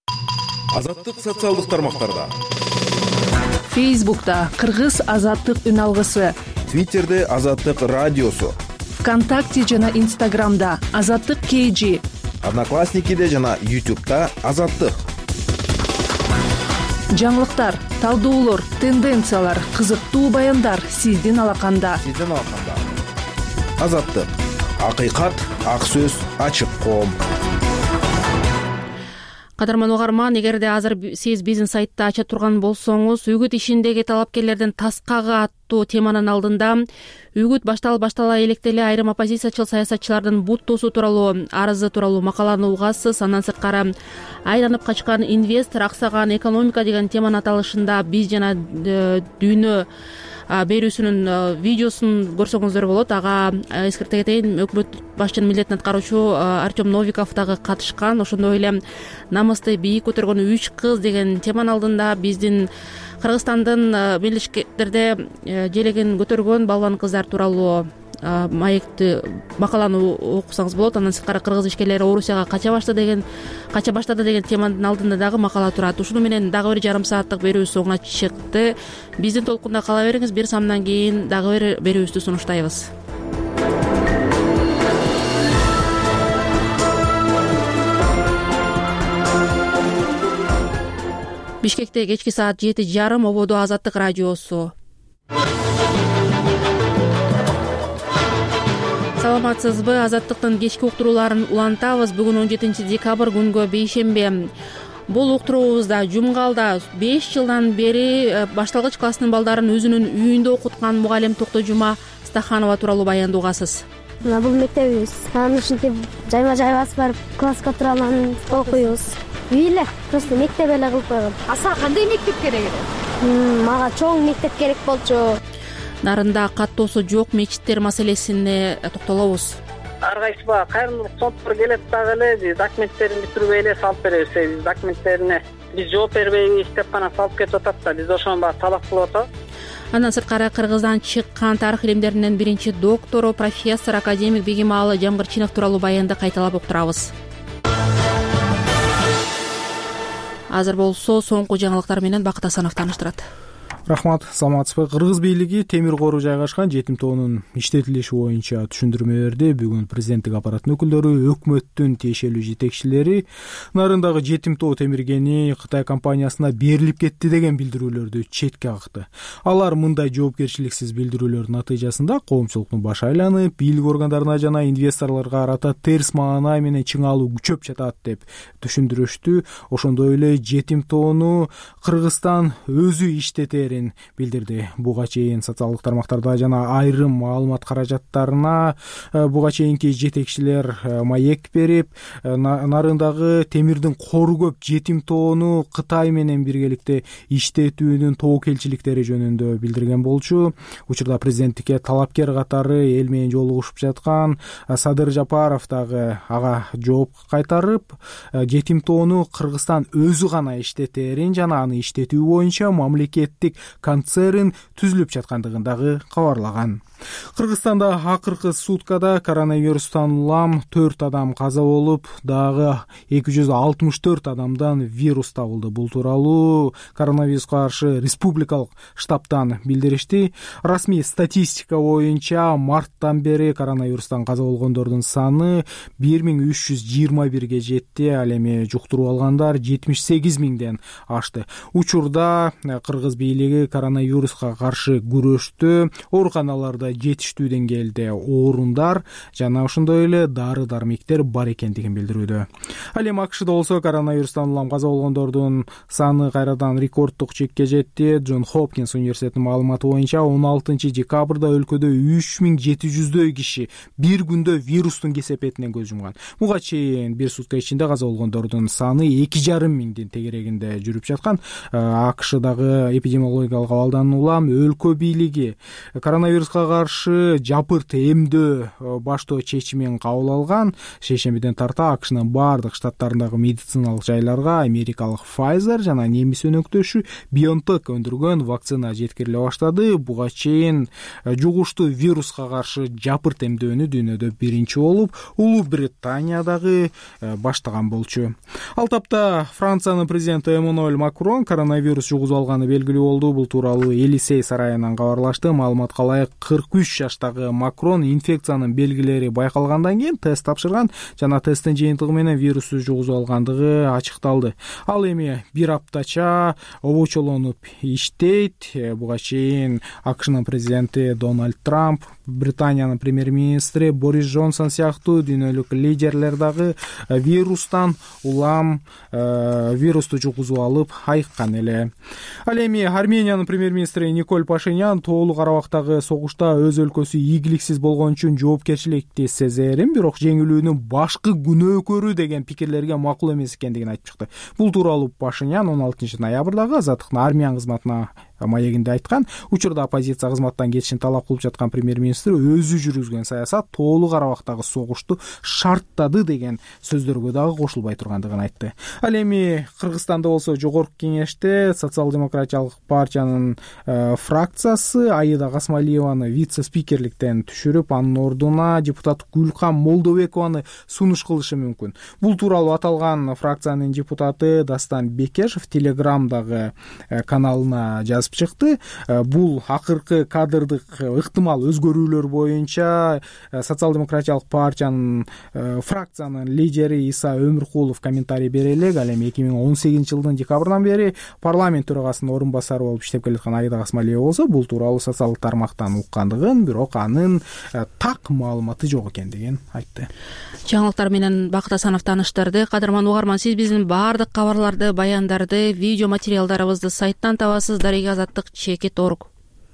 Азаттык социалдык тармактарда. Фейсбукта Кыргыз Азаттык үн алгысы, Твиттерде Азаттык радиосу, ВКонтакте жана Инстаграмда Азаттык KG, Одноклассникиде жана YouTube'да Азаттык. Жаңылыктар, талдоолор, тенденциялар, кызыктуу баяндар сиздин алаканда. Азаттык. Акыйкат, ак сөз, ачык коом. Кадырман угарман, эгерде азыр сиз биздин сайтты ача турган болсоңуз, үгүт ишиндеги талапкерлердин таскагы аттуу теманын алдында үгүт баштала электе эле айрым оппозициячыл саясатчылардын бут тосуу тууралуу арызы тууралуу макаланы угасыз. Андан сырткары айланып качкан инвестор, аксаган экономика деген теманын аталышында биз жана дүйнө берүүсүнүн видеосун көрсөңүздөр болот. Ага эскерте кетейин, өкмөт башчынын милдетин аткаруучу Артем Новиков дагы катышкан. Ошондой эле намысты бийик көтөргөн 3 кыз деген теманын алдында биздин Кыргызстандын Бирдиктерде желегин көтөргөн балбан кыздар тууралуу маекти макаланы окусаңыз болот. Андан сырткары кыргыз ишкерлери Орусияга кача баштады деген теманын алдында дагы макала турат. Ушуну менен дагы бир жарым сааттык берүү соңуна чыкты. Биздин толкунда кала бериңиз, бир самдан кийин дагы бир берүүбүздү сунуштайбыз. Бишкекте кечки саат 7:30 ободо Азаттык радиосу. Саламатсызбы? Азаттыктын кечки уктурууларын улантабыз. Бүгүн 17 декабрь күнгө бейшембе. Бул уктуруубузда Жумгалда 5 жылдан бери башталгыч класстын балдарын өзүнүн үйүндө окуткан мугалим Токтожума Стаханова тууралуу баянды угасыз. Бул мектебибиз. Анан ушинтип жайма-жайбас барып класска туруп анан окуйбуз. Үй эле, просто мектеп эле кылып койгон. Сага кандай мектеп керек эле? Мага чоң мектеп керек болчу. Нарында каттоосу жок мечиттер маселесине токтолобуз. Ар кайсы кайрымдуулук фонддор келет дагы эле, биз документтерин бүтүрбөй эле салып беребиз. Биз документтерине биз жооп бербейбиз деп гана салып кетип атат да, биз ошону баары талап кылып атабыз. Андан сырткары Кыргыздан чыккан тарых илимдеринин биринчи доктору, профессор, академик Бегималы Жамгырчинов тууралуу баянды кайталап уктурабыз. Азыр болсо соңку жаңылыктар менен Бакыт Асанов тааныштырат. Рахмат, саламатсызбы? Кыргыз бийлиги темир кору жайгашкан жетим тоонун иштетилиши боюнча түшүндүрмө берди. Бүгүн президенттик аппараттын өкүлдөрү, өкмөттүн тиешелүү жетекчилери нарындагы жетим тоо темиргени Кытай компаниясына берилип кетти деген билдирүүлөрдү четке какты. Алар мындай жоопкерчиликсиз билдирүүлөрдүн натыйжасында коомчулуктун башы айланып, бийлик органдарына жана инвесторлорго карата терс маанай менен чыңалуу күчөп жатат деп түшүндүрүштү. Ошондой эле жетим тоону Кыргызстан өзү иштетер билдирди. Буга чейин социалдык тармактарда жана айрым маалымат каражаттарына буга чейинки жетекчилер маек берип, нарындагы темирдин кору көп жетим тоону Кытай менен биргеликте иштетүүнүн тобокелчиликтери жөнүндө билдирген болчу. Учурда президенттикке талапкер катары эл менен жолугушуп жаткан Садыр Жапаров дагы ага жооп кайтарып, жетим тоону Кыргызстан өзү гана иштетерин жана аны иштетүү боюнча мамлекеттик концерн түзүлүп жаткандыгын дагы кабарлаган. Кыргызстанда акыркы суткада коронавирустан улам 4 адам каза болуп, дагы 264 адамдан вирус табылды. Бул тууралуу коронавируска каршы республикалык штабтан билдиришти. Расмий статистика боюнча марттан бери коронавирустан каза болгондордун саны 1321ге жетти. Ал эми жуктуруп алгандар 78 миңден ашты. Учурда кыргыз бийлиги коронавируска каршы күрөштө ооруканаларда жетиштүү деңгээлде орундар жана ошондой эле дары-дармектер бар экендигин билдирүүдө. Ал эми АКШда болсо коронавирустан улам каза болгондордун саны кайрадан рекордтук чекке жетти. Джон Хопкинс университетинин маалыматы боюнча 16 декабрда өлкөдө 3700дөй киши бир күндө вирустун кесепетинен көз жумган. Буга чейин бир сутка ичинде каза болгондордун саны 2,5 миңдин тегерегинде жүрүп жаткан. АКШдагы эпидемиологиялык абалдан улам өлкө бийлиги коронавируска каршы жапырт эмдөө баштоо чечимин кабыл алган. Шейшембиден тарта АКШнын бардык штаттарындагы медициналык жайларга америкалык Pfizer жана немис өнөктөшү BioNTech өндүргөн вакцина жеткириле баштады. Буга чейин жугуштуу вируска каршы жапырт эмдөөнү дүйнөдө биринчи болуп Улуу Британиядагы баштаган болчу. Ал тапта Франциянын президенти Эммануэль Макрон коронавирус жугузуп алганы белгилүү болду. Бул тууралуу Елисей сарайынан кабарлашты. Маалыматка ылайык 43 жаштагы Макрон инфекциянын белгилери байкалгандан кийин тест тапшырган жана тесттин жыйынтыгы менен вирусту жугузуп алгандыгы ачыкталды. Ал эми бир аптача обочолонуп иштейт. Буга чейин АКШнын президенти Дональд Трамп Британиянын премьер-министри Борис Джонсон сыяктуу дүйнөлүк лидерлер дагы вирустан улам вирусту жугузуп алып айыккан эле. Ал эми Армениянын премьер-министри Николь Пашинян тоолуу Карабактагы согушта өз өлкөсү ийгиликсиз болгон үчүн жоопкерчиликти сезерин, бирок жеңилүүнүн башкы күнөөкөрү деген пикирлерге макул эмес экендигин айтып чыкты. Бул тууралуу Пашинян 16 ноябрдагы Азаттыктын Армиян кызматына маегинде айткан. Учурда оппозиция кызматтан кетишин талап кылып жаткан премьер-министр өзү жүргүзгөн саясат тоолуу Карабактагы согушту шарттады деген сөздөргө дагы кошулбай тургандыгын айтты. Ал эми Кыргызстанда болсо жогорку кеңеште социал-демократиялык партиянын фракциясы Аида Касмалиеваны вице-спикерликтен түшүрүп, анын ордуна депутат Гүлкан Молдобекованы сунуш кылышы мүмкүн. Бул тууралуу аталган фракциянын депутаты Дастан Бекешев Телеграмдагы каналына жазып чыкты. Бул акыркы кадрдык ыктымал өзгөрүүлөр боюнча социал-демократиялык партиянын фракциянын лидери Иса Өмүркулов комментарий бере элек. Ал эми 2018 жылдын декабрынан бери парламент төрагасынын орун басары болуп иштеп келаткан Аида Касмалиева болсо бул тууралуу социалдык тармактан уккандыгын, бирок анын так маалыматы жок экендигин айтты. Жаңылыктар менен Бакыт Асанов тааныштырды. Кадырман угарман, сиз биздин баардык кабарларды, баяндарды, видео материалдарыбызды сайттан табасыз. Дарыга Азаттык /org.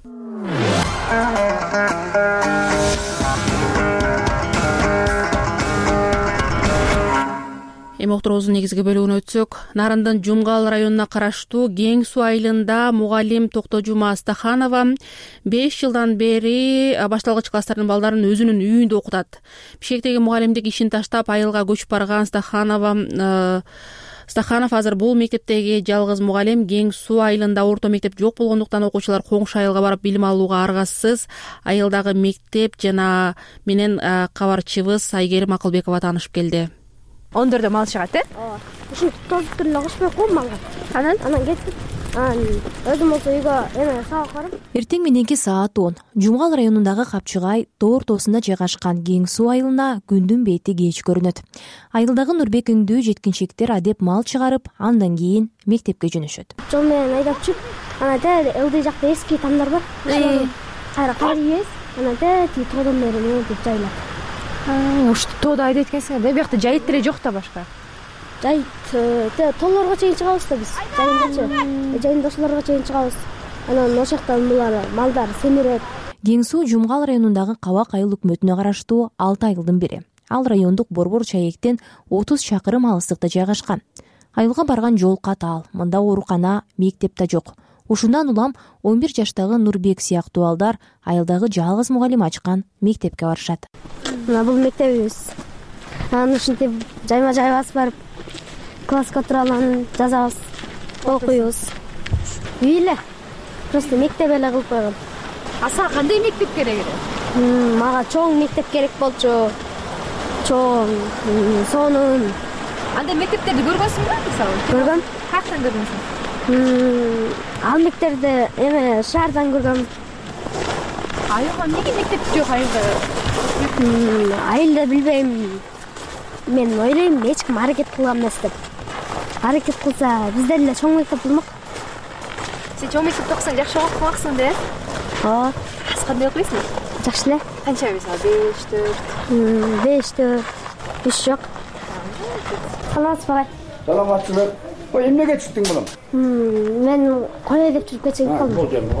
Эми уктуруубуздун негизги бөлүгүнө өтсөк, Нарындын Жумгал районуна караштуу Кең Суу айылында мугалим Токтожума Астаханова 5 жылдан бери башталгыч класстардын балдарын өзүнүн үйүндө окутат. Бишкектеги мугалимдик ишин таштап айылга көчүп барган Стаханов азыр бул мектептеги жалгыз мугалим. Кең Суу айылында орто мектеп жок болгондуктан окуучулар коңшу айылга барып билим алууга аргасыз. Айылдагы мектеп жана менен кабарчыбыз Айгерим Акылбекова таанышып келди. 14 мал чыгат, Ооба. Ушинтип тозуп туруп эле кошпой коем малга. Анан кетип, өзүм болсо үйгө сабак барып. Эртең мененки саат 10. Жумгал районундагы Капчыгай тоо ортосунда жайгашкан Кең Суу айылына күндүн бети кеч көрүнөт. Айылдагы Нурбек өңдүү жеткинчектер адеп мал чыгарып, андан кийин мектепке жөнөшөт. Жол менен айдап чүп, анан ылдый жакта эски тамдар бар. Кайра карыйбыз, анан тиги тоодон бери мынтип жайлап. Ушул тоодо айдайт экенсиңер да, биякта жайыт деле жок да башка. Жайыт, тоолорго чейин чыгабыз да биз. Жайында ошолорго чейин чыгабыз. Анан ошол жактан булар малдар семирет. Кең Суу Жумгал районундагы Кабак айыл өкмөтүнө караштуу 6 айылдын бири. Ал райондук Борбор чаектен 30 чакырым алыстыкта жайгашкан. Айылга барган жол катаал, мында оорукана, мектеп да жок. Ушундан улам 11 жаштагы Нурбек сыяктуу балдар айылдагы жалгыз мугалим ачкан мектепке барышат. Мына бул мектебибиз. Анан ушинтип жайма-жай басып барып класска туруп анан жазабыз, окуйбуз. Үй эле. Просто мектеп эле кылып койгон. Сага кандай мектеп керек эле? Мага чоң мектеп керек болчу. Чоң, сонун. Андай мектептерди көргөнсүңбү мисалы? Көргөм. Каяктан көргөнсүң? Ал мектептерди шаардан көргөм. Айылга эмнеге мектеп жок айылда? Айылда билбейм. Мен ойлойм, эч ким аракет кылган эмес деп. Аракет кылса, бизде эле чоң мектеп болмок. Сен чоң мектепте окусаң жакшы окумаксың да? Ооба. Сиз кандай окуйсуз? Жакшы эле. Канча мисалы 5, 4? 5, 4, 3 жок. Саламатсызбы? Саламатсызбы. Ой, эмнеге чыктың булам? Мен коя деп жүрүп кетсем калдым.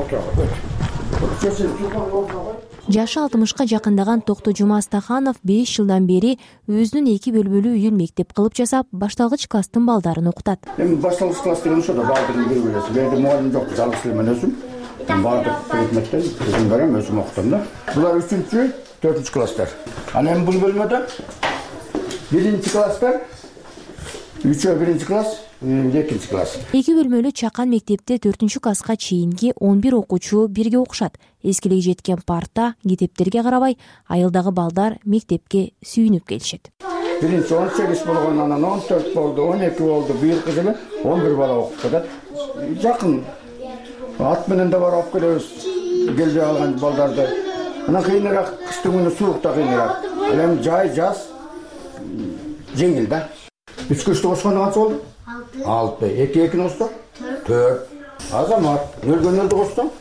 Жашы 60-ка жакындаган Токтожума Астаханов 5 жылдан бери өзүнүн 2 бөлмөлүү үйүн мектеп кылып жасап, башталгыч класстын балдарын окутат. Эми башталгыч класс деген ошо да баардыгын көрүп элесиз. Менде мугалим жок, жалгыз эле мен өзүм. Баардык предметтен өзүм берем, өзүм окутам да. Булар 3-чү, 4-чү класстар. Анан бул бөлмөдө 1-чи класстар, 3-1-чи класс, 2-чи класс. 2 бөлмөлүү чакан мектепте 4-чү класска чейинки 11 окуучу бирге окушат. Эскилиги жеткен парта, китептерге карабай, айылдагы балдар мектепке сүйүнүп келишет. 18 болгон, анан 14 болду, 12 болду, быйылкы жылы 11 бала окуп жатат. Жакын. Ат менен да барып келебиз, келбей алган балдарды. Анан кыйыныраак, кыштын күнү суукта кыйыныраак. Ал эми жай, жаз жеңил да. 3 көчтү кошкондо канча болду? 6. 2-2 косто? 4. Азамат, өлгөндөрдү косто?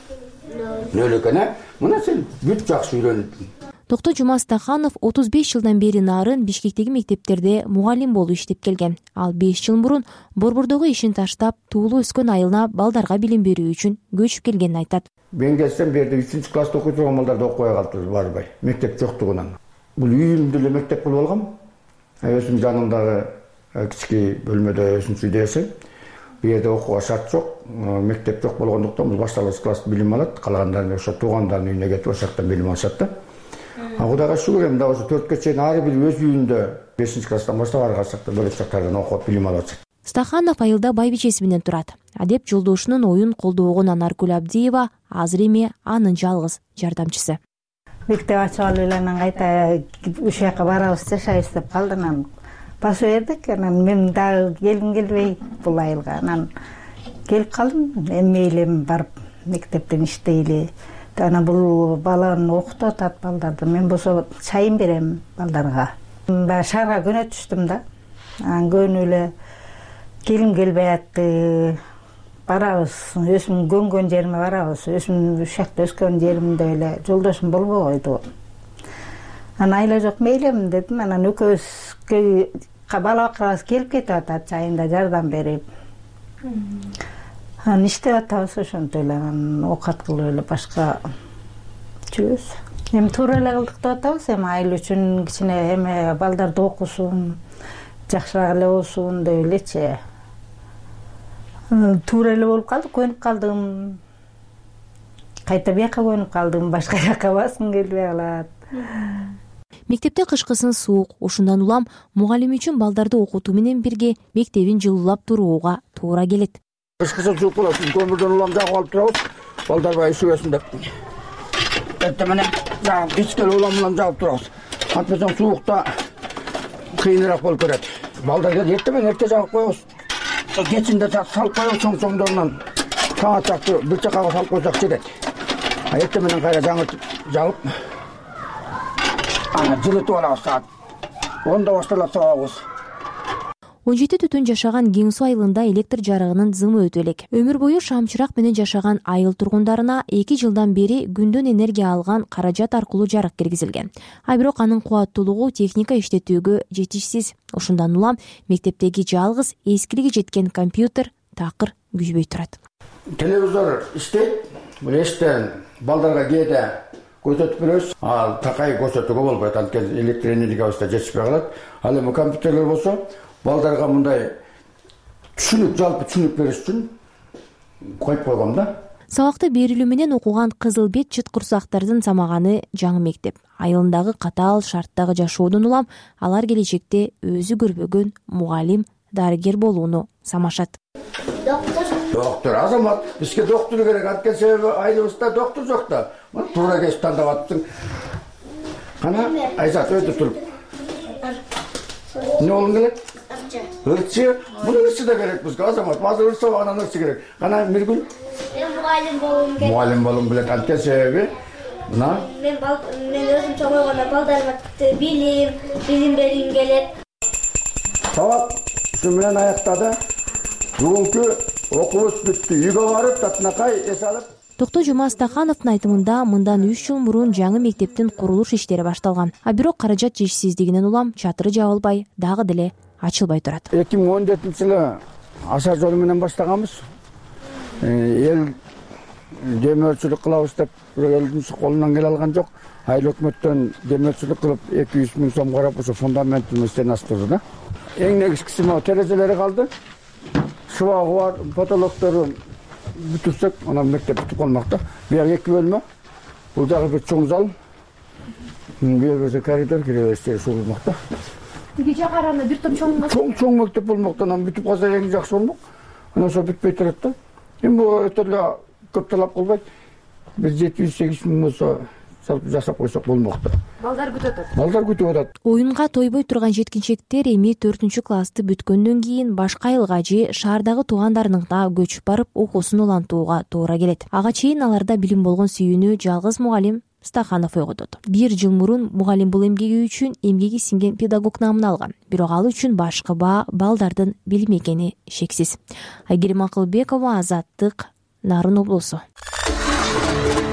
нөл экен мына сен бүт жакшы үйрөнүп. Доктор Жумас Стаханов 35 жылдан бери нарын Бишкектеги мектептерде мугалим болуп иштеп келген. Ал 5 жыл мурун Борбордогу ишин таштап, туулуу өскөн айылына балдарга билим берүү үчүн көчүп келгенин айтат. Мен келсем бу жерде 3-класста окуй турган балдарды окубай калды барбай, мектеп жоктугунан. Бул үйүмдө эле мектеп кылып алгам. Өзүм жанымдагы кички бөлмөдө өзүнчө идеясы. Бу жерде окууга шарт жок, мектеп жок болгондуктан бул башталгыч класс билим алат, калгандары ошо туугандарынын үйүнө кетип ошол жактан билим алышат да. Кудайга шүгүр, эми дагы ошо 4-кө чейин ар бир өз үйүндө 5-класстан баштап ар кайсы бөлөк жактардан окуп билим алып атат. Стаханов айылда байбичеси менен турат. Адеп жолдошунун оюн колдобогон Анаркүл Абдиева азыр эми анын жалгыз жардамчысы. Мектеп ачып эле анан кайта ушул жака барабыз жашайбыз деп калды. Анан басып бердик. Анан мен дагы келгим келбей бул айылга. Анан келип калдым. Эми мейли барып мектептен иштейли. Анан бул баланы окутуп атат балдарды. Мен болсо чайын берем балдарга. Баягы шаарга көнөтүштүм да. Анан көнүп эле келим келбей атты. Барабыз, өзүм көнгөн жериме барабыз. Өзүм ушул жакта өскөн жеримде эле жолдошум болбойду. Анан айла жок мейлим дедим. Анан экөөбүз бала бакырабыз келип кетип атат жайында жардам берип. Анан иштеп атабыз ошентип эле. Анан оокат кылып эле башка жүрөбүз. Эми туура эле кылдык деп атабыз. Эми айыл үчүн кичине эме балдарды окусун, жакшыраак эле болсун деп элечи. Туура эле болуп калды, көнүп калдым. Кайта бияка көнүп калдым, башка жака баскым келбей калат. Мектепте кышкысын суук, ушундан улам мугалим үчүн балдарды окутуу менен бирге мектебин жылуулап турууга туура келет. Кышкысын суук болот, көмүрдөн улам жагып алып турабыз, балдар баягы üşүбөсүн деп. Эрте менен жагып кичкеле улам жагып турабыз. Антпесен суукта кыйыныраак болуп кетет. Балдар эрте менен эрте жагып коебуз. Кечинде салып коебуз чоң-чоңдорунан. Таң атакты бир жакка салып койсок жетет. Эрте менен кайра жагып жылытып алабыз саат 10да башталат сабагыбыз. 17 түтүн жашаган Кең Суу айылында электр жарыгынын зымы өтө элек. Өмүр бою шамчырак менен жашаган айыл тургундарына 2 жылдан бери күндөн энергия алган каражат аркылуу жарык киргизилген. Бирок анын кубаттуулугу техника иштетүүгө жетишсиз. Ошондан улам мектептеги жалгыз эскилиги жеткен компьютер такыр күчбөй турат. Телевизор иштейт. Бул эштен балдарга кээде көрсөтүп беребиз. Ал такай көрсөтүүгө болбойт. Анткени электр энергиябыз да жетишпей калат. Ал эми компьютерлер болсо балдарга мындай жалпы түшүнүк бериш үчүн коюп койгом да. Сабакты берилүү менен окуган Кызыл Бет чыт курсактардын самаганы жаңы мектеп. Айылындагы катаал шарттагы жашоодон улам алар келечекте өзү көрбөгөн мугалим, дарыгер болууну самашат. Доктор Азамат, бизге доктор керек. Анткени себеби айылыбызда доктор жок да. Туура кесип тандап атыптың. Кана Айзат өтүп туруп. Не болуң келет? Ырчы. Муну ырчы да керек бизге, Азамат. Азыр ырчы анан ырчы керек. Кана Миргүл? Мен мугалим болуум келет. Мугалим болуң келет. Анткени себеби мына мен өзүм чоң болгондо балдарыма билим бергим келет. Сабак ушу менен аяктады. Бүгүнкү окуубуз бүттү. Үйгө барып татынакай эс алып. Доктор Жумас Стахановдун айтымында мындан 3 жыл мурун жаңы мектептин курулуш иштери башталган. Бирок каражат жетишсиздигинен улам чатыры жабылбай, дагы деле ачылбай турат. 2017-жылы ашар жолу менен баштаганбыз. Эл демөөрчүлүк кылабыз деп элдин колунан келе алган жок. Айыл өкмөттөн демөөрчүлүк кылып 200 000 сом карап ошо фундаментин үстүнө астырды да. Эң негизгиси могу терезелери калды. Шыбагы бар, потолоктору бүтүрсөк, анан мектеп бүтүп калмак да. Бияк 2 бөлмө. Бул жагы бир чоң зал. Бияк коридор киребиз, ушул болмок да. Кече караганда бир топ чоң мектеп болмок, анан бүтүп калса эң жакшы болмок. Анан ошо бүтпөй турат да. Эми бул өтө эле көп талап кылбайт. Бир 700-800 000 болсо жасап койсок болмок да. Балдар күтүп атат. Балдар күтүп атат. Оюнга тойбой турган жеткинчектер эми 4-классты бүткөндөн кийин башка айылга же шаардагы туугандарыныңа көчүп барып окуусун улантууга туура келет. Ага чейин аларда билим болгон сүйүүнү жалгыз мугалим Стаханов ойготот. 1 жыл мурун мугалим бул эмгеги үчүн эмгеги сиңген педагог намын алган. Бирок ал үчүн башкы баа балдардын билими экени шексиз. Айгерим Акылбекова, Азаттык, Нарын облусу.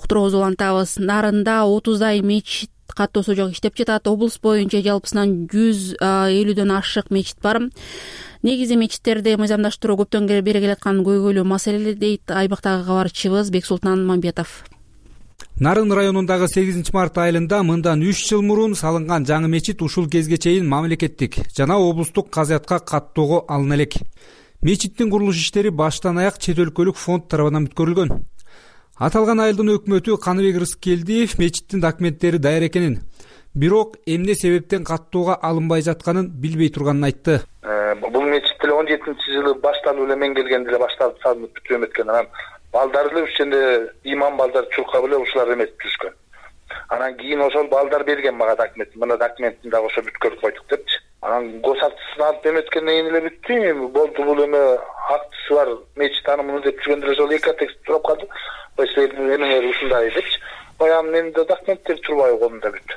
уктуруубузду улантабыз. Нарында 30дай мечит каттоосу жок иштеп жатат. Облус боюнча жалпысынан 150дөн ашык мечит бар. Негизи мечиттерди мыйзамдаштыруу көптөн бери келаткан көйгөйлүү маселе дейт айбактагы кабарчыбыз Бексултан Мамбетов. Нарын районундагы 8 март айылында мындан 3 жыл мурун салынган жаңы мечит ушул кезге чейин мамлекеттик жана облустук казыятка каттоого алына элек. Мечиттин курулуш иштери баштан аяк чет өлкөлүк фонд тарабынан бүткөрүлгөн. Аталган айылдын өкмөтү Каныбек Рыскелдиев мечиттин документтери даяр экенин, бирок эмне себептен каттоого алынбай жатканын билбей турганын айтты. Бул мечит деле 17-жылы башталып эле мен келгенде эле башталып салынып бүтүп эметкен. Анан балдар эле ошондо имам балдар чуркап эле ушулар эметип жүрүшкөн. Анан кийин ошол балдар берген мага документ. Мына документин дагы ошо бүткөрүп койдук депчи. Анан госактысын алып эметкенден кийин эле бүттү. Болду бул эме актысы бар мечит анымын деп жүргөндө ошол эки текст туруп калды. Эмеңер ушундай депчи. Баягы менин да документтер турбай колумда бүт.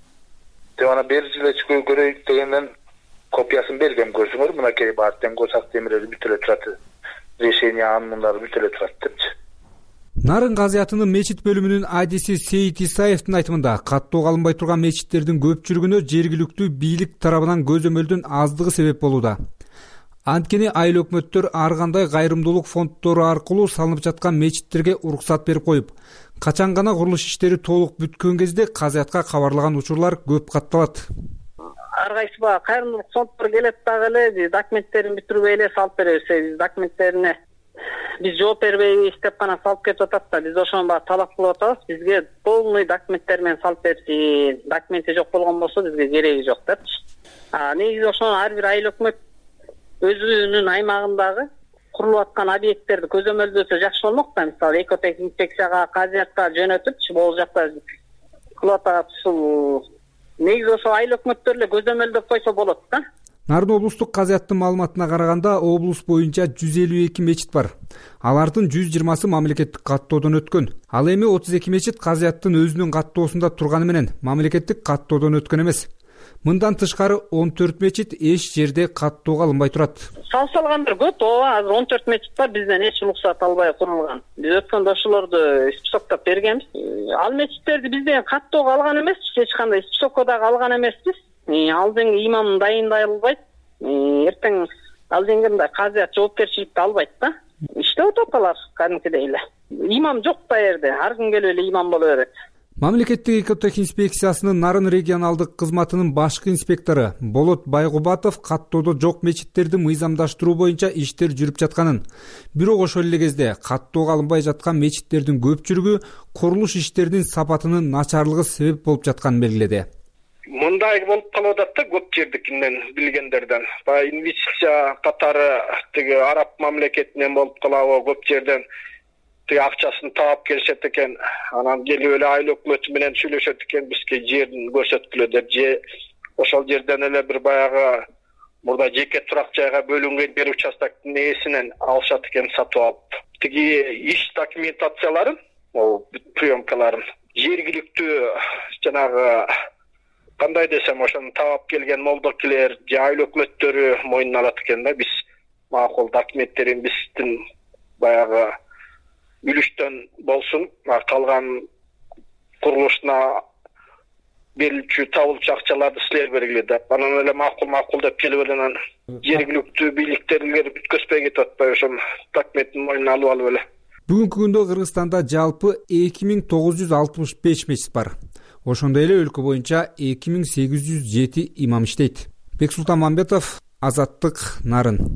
Деп ана бери жылечи көрөйүк дегенден копиясын бергем, көрсөңөр мынакей баардын госакт эмелери бүт эле турат. Решение анымдар бүт эле турат депчи. Нарын казыятынын мечит бөлүмүнүн адиси Сейит Исаевдин айтымында каттоого алынбай турган мечиттердин көпчүлүгүнө жергиликтүү бийлик тарабынан көзөмөлдүн аздыгы себеп болууда. Анткени айыл өкмөттөр ар кандай кайрымдуулук фонддору аркылуу салынып жаткан мечиттерге уруксат берип коюп, качан гана курулуш иштери толук бүткөн кезде казыятка кабарлаган учурлар көп катталат. Ар кайсы баягы кайрымдуулук фонддор келет дагы эле документтерин бүтүрбөй эле салып беребиз. Документтерине биз жооп бербей иштеп гана салып кетип атат да, биз ошону баягы талап кылып атабыз. Бизге полный документтер менен салып берсин. Документи жок болгон болсо бизге кереги жок депчи. Негизи ошону ар бир айыл өкмөт өзүнүн аймагындагы курулуп аткан объекттерди көзөмөлдөсө жакшы болмок да. Мисалы экотек инспекцияга, казыятка жөнөтүпчү могул жакта кылып атат. Ушул негизи ошо айыл өкмөттөр эле көзөмөлдөп койсо болот да. Нарын облустук казыяттын маалыматына караганда облус боюнча 152 мечит бар. Алардын 120сы мамлекеттик каттоодон өткөн. Ал эми 32 мечит казыяттын өзүнүн каттоосунда турганы менен мамлекеттик каттоодон өткөн эмес. Мындан тышкары 14 мечит эч жерде каттоого алынбай турат. Салсалгандар көп, азыр 14 мечит бар, бизден эч уруксат албай курулган. Биз өткөндө ошолорду списоктоп бергенбиз. Ал мечиттерди бизден каттоого алган эмеспиз, эч кандай списокко дагы алган эмеспиз. Алдыңгы имам дайындай албайт. Эртең алдыңгы мындай казыят жоопкерчиликти албайт да. Иштеп атат алар кадимкидей эле. Имам жок да жерде, ар ким келип эле имам боло берет. Мамлекеттик экотек инспекциясынын Нарын регионалдык кызматынын башкы инспектору Болот Байгубатов каттоодо жок мечиттерди мыйзамдаштыруу боюнча иштер жүрүп жатканын, бирок ошол эле кезде каттоого алынбай жаткан мечиттердин көпчүлүгү курулуш иштеринин сапатынын начарлыгы себеп болуп жатканын белгиледи. Мындай болуп калып атат да көп жердикинен билгендерден. Баягы инвестиция катары тиги араб мамлекетинен болуп калабы, көп жерден тиги акчасын таап келишет экен. Анан келип эле айыл өкмөтү менен сүйлөшөт экен, бизге жерин көрсөткүлө деп, же ошол жерден эле бир баягы мурда жеке турак жайга бөлүнгөн жер участоктун ээсинен алышат экен сатып алып. Тиги иш документацияларын, приемкаларын жергиликтүү жанагы кандай десем ошону таап келген молдокилер же айыл өкмөттөрү мойнуна алат экен да. Биз макул документтерин биздин баягы үлүштөн болсун, калган курулушуна берилчү табылчу акчаларды силер бергиле деп. Анан эле макул деп келип эле анан жергиликтүү бийликтер илгери бүткөзбөй кетип атпайбы, ошол документтин мойнуна алып эле. Бүгүнкү күндө Кыргызстанда жалпы 2965 мечит бар. Ошондой эле өлкө боюнча 2807 имам иштейт. Бексултан Мамбетов, Азаттык, Нарын.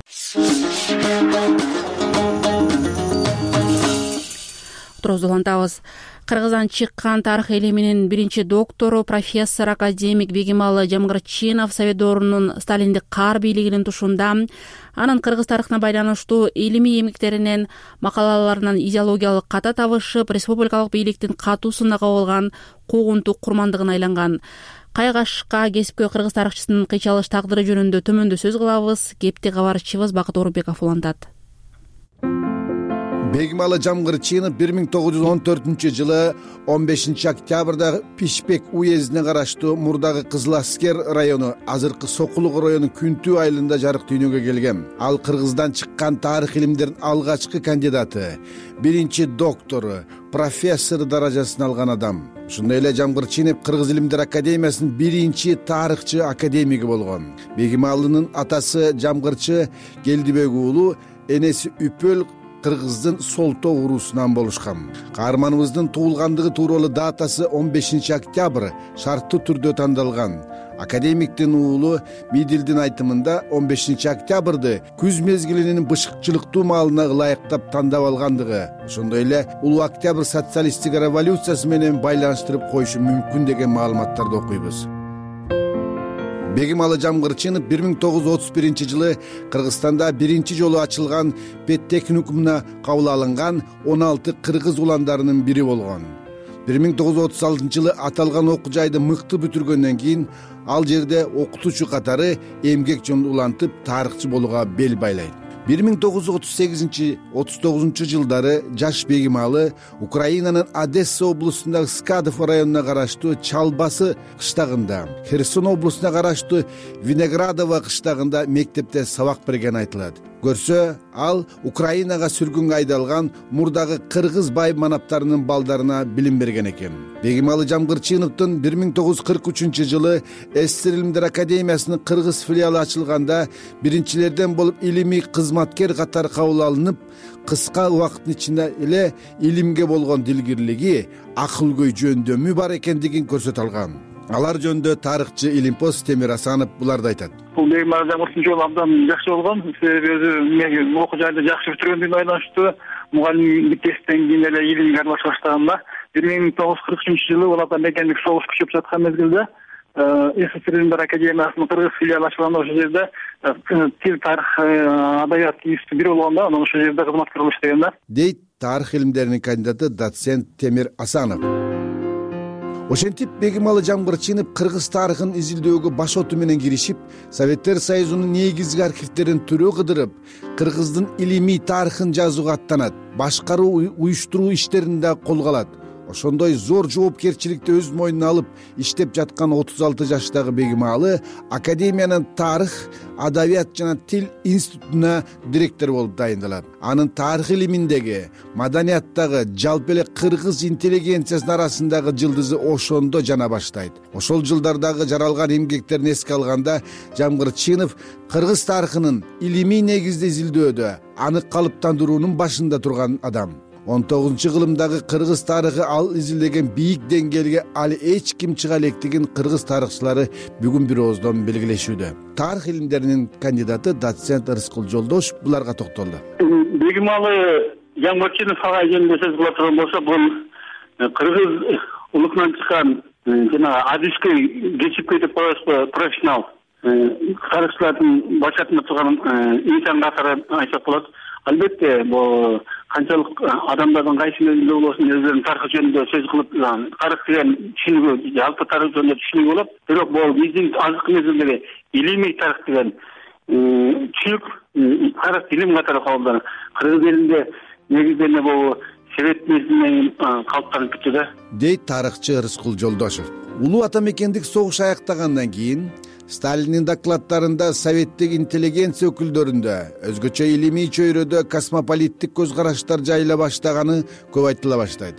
Улантабыз. Кыргыздан чыккан тарых илиминин биринчи доктору, профессор, академик Бегималы Жамгырчинов Совет доорунун Сталиндик каар бийлигинин тушунда анын кыргыз тарыхына байланыштуу илимий эмгектеринен, макалаларынан идеологиялык ката табышып, республикалык бийликтин катуусуна кабылган куугунтук курмандыгына айланган. Кайгашка кесипкөй кыргыз тарыхчысынын кыйчалыш тагдыры жөнүндө төмөндө сөз кылабыз. Кепти кабарчыбыз Бакыт Орунбеков улантат. Бегималы Жамгырчинов 1914-жылы 15-октябрда Пишпек уездине караштуу мурдагы Кызыл Аскер району, азыркы Сокулук районунун Күнтүү айылында жарык дүйнөгө келген. Ал Кыргыздан чыккан тарых илимдеринин алгачкы кандидаты, биринчи доктору, профессор даражасын алган адам. Ошондой эле Жамгырчинов Кыргыз илимдер академиясынын биринчи тарыхчы академиги болгон. Бегималынын атасы Жамгырчы Келдибек уулу, энеси Үпөл Кыргыздын Солто уруусунан болушкан. Каарманыбыздын туулгандыгы тууралуу датасы 15-октябрь шарттуу түрдө тандалган. Академиктин уулу Мидилдин айтымында 15-октябрды күз мезгилинин бышыкчылыктуу маалына ылайыктап тандап алгандыгы, ошондой эле Улуу Октябрь социалисттик революциясы менен байланыштырып коюшу мүмкүн деген маалыматтарды окуйбуз. Бегималы Жамгырчинов 1931-жылы Кыргызстанда биринчи жолу ачылган педтехникумуна кабыл алынган 16 кыргыз уландарынын бири болгон. 1936-жылы аталган окуу жайды мыкты бүтүргөндөн кийин ал жерде окутуучу катары эмгек жолун улантып тарыхчы болууга бел байлайт. 1938-39 жылдары жаш Бегималы Украинанын Одесса облусундагы Скадов районуна караштуу Чалбасы кыштагында, Херсон облусуна караштуу Виноградово кыштагында мектепте сабак берген айтылат. Көрсө, ал Украинага сүргүнгө айдалган мурдагы кыргыз бай манаптарынын балдарына билим берген экен. Бегималы Жамгырчиновдун 1943-жылы СССР Илимдер академиясынын кыргыз филиалы ачылганда биринчилерден болуп илимий кызматкер катары кабыл алынып, кыска убакыттын ичинде эле илимге болгон дилгирлиги, акыл-көй жөндөмү бар экендигин көрсөтө алган. Алар жөнүндө тарыхчы Илимпоз Темир Асанов буларды айтат. Бул Бегималы Жамгырчинов жолу абдан жакшы болгон. Себеби өзү окуу жайды жакшы бүтүргөндүгүнө байланыштуу. Мугалимдик тесттен кийин эле илимге аралаша баштаганда 1943-жылы уларда мекендик согуш күчөп жаткан мезгилде СССР Илимдер академиясынын кыргыз филиалы ачылганда ошол жерде тил, тарых, адабият институты бири болгондо, анан ошол жерде кызматкер болуп иштеген да. Дейт тарых илимдеринин кандидаты доцент Темир Асанов. Ошентип Бегималы Жамгырчинов кыргыз тарыхын изилдөөгө баш оту менен киришип, Советтер Союзунун негизги архивдерин түрө кыдырып, кыргыздын илимий тарыхын жазууга аттанат, башкаруу, уюштуруу иштерин да колго алат. Ошондой зор жоопкерчиликти өз мойнуна алып иштеп жаткан 36 жаштагы Бегималы академиянын тарых, адабият жана тил институтуна директор болуп дайындалат. Анын тарых илиминдеги, маданияттагы, жалпы эле кыргыз интеллигенциясынын арасындагы жылдызы ошондо жана баштайт. Ошол жылдардагы жаралган эмгектерин эске алганда, Жамгырчинов кыргыз тарыхынын илимий негизде изилдөөдө анык калыптандыруунун башында турган адам. 19-кылымдагы кыргыз тарыхы ал изилдеген бийик деңгээлге али эч ким чыга электигин кыргыз тарыхчылары бүгүн бир ооздон белгилешүүдө. Тарых илимдеринин кандидаты доцент Рыскул Жолдошев буларга токтолду. Бегималы Жамгырчинов агай жөнүндө сөз кыла турган болсок, бул кыргыз улукунан чыккан жана адискөй, кечипкөй деп коебузбу, профессионал тарыхчылардын башатында турган инсан катары айтсак болот. Албетте, бул канчалык адамдардын кайсы мезгилде болосун өздөрүнүн тарыхы жөнүндө сөз кылып, тарых деген түшүнүгү, жалпы тарых жөнүндө түшүнүгү болот. Бирок бул биздин азыркы мезгилдеги илимий тарых деген түшүнүк тарых илим катары кабылданат. Кыргыз элинде негизинен бул Совет мезгилинен калыптанып кетти да. Дейт тарыхчы Рыскул Жолдошев. Улуу ата мекендик согуш аяктагандан кийин Сталиндин докладдарында советтик интеллигенция өкүлдөрүндө өзгөчө илимий чөйрөдө космополиттик көз караштар жайыла баштаганы көп айтыла баштайт.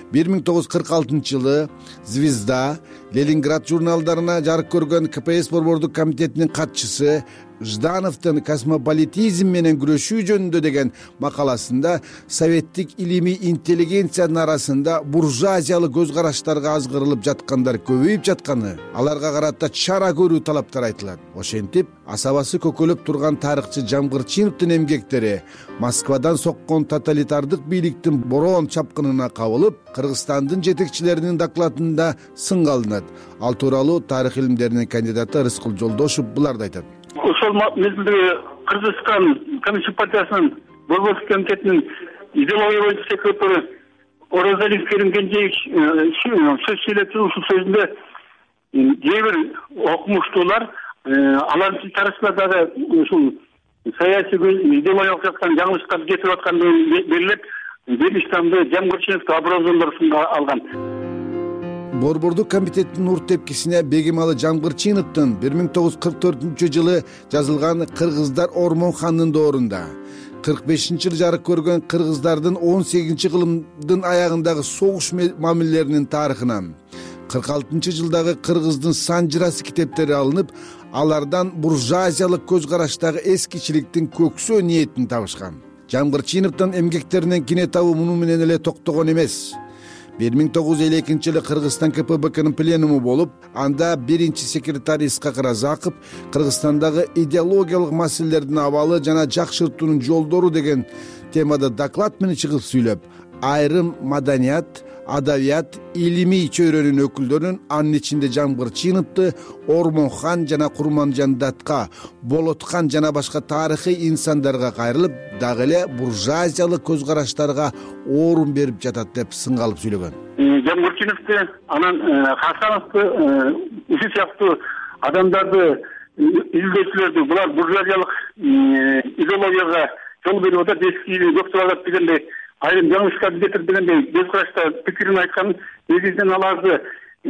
1946-жылы Звезда, Ленинград журналдарына жарык көргөн КПСС борбордук комитетинин катчысы Ждановдун космополитизм менен күрөшүү жөнүндө деген макаласында советтик илимий интеллигенциянын арасында буржуазиялык көз караштарга азгырылып жаткандар көбөйүп жатканы, аларга карата чара көрүү талаптар айтылат. Ошентип, асабасы көкөлөп турган тарыхчы Жамгырчиновдун эмгектери Москвадан соккон тоталитардык бийликтин бороон чапкынына кабылып, Кыргызстандын жетекчилеринин докладында сынга алынат. Ал тууралуу тарых илимдеринин кандидаты Рыскул Жолдошев буларды айтат. Ошол мезгилде Кыргызстан коммунист партиясынын борбордук комитетинин идеология боюнча секретары Оразалиев Керим Кенжеевич сөз сүйлөп туруп ушул сөзүндө кээ бир окумуштуулар алардын тарыхчылар дагы ушул саясий идеологиялык жактан жаңылыштарды кетип аткандыгын белгилеп Биришканды Жамгырчиновду образованиесинде алган. Борбордук комитеттин урт тепкисине Бегималы Жамгырчиновдун 1944-жылы жазылган Кыргыздар Ормон ханынын доорунда 45-жыл жарык көргөн кыргыздардын 18-кылымдын аягындагы согуш мамилелеринин тарыхынан 46-жылдагы кыргыздын санжырасы китептери алынып, алардан буржуазиялык көз караштагы эскичиликтин көксөө ниетин табышкан. Жамгырчиновдун эмгектеринен кине табуу муну менен эле токтогон эмес. 1952-жылы Кыргызстан КПБКнын пленуму болуп, анда биринчи секретарь Исхак Разаков Кыргызстандагы идеологиялык маселелердин абалы жана жакшыртуунун жолдору деген темада доклад менен чыгып сүйлөп, айрым маданият, адабият, илимий чөйрөнүн өкүлдөрүн, анын ичинде Жамгырчиновду Ормонхан жана Курманжандатка, Болотхан жана башка тарыхый инсандарга кайрылып, дагы эле буржуазиялык көз караштарга орун берип жатат деп сынгалып сүйлөгөн. Жамгырчиновду, анан Хасановду, ушул сыяктуу адамдарды изилдөөчүлөрдү булар буржуазиялык идеологияга жол берип атат, эски доктурлар дегендей айрым жаңылыштарды кетирип дегендей көз карашта пикирин айткан, негизинен аларды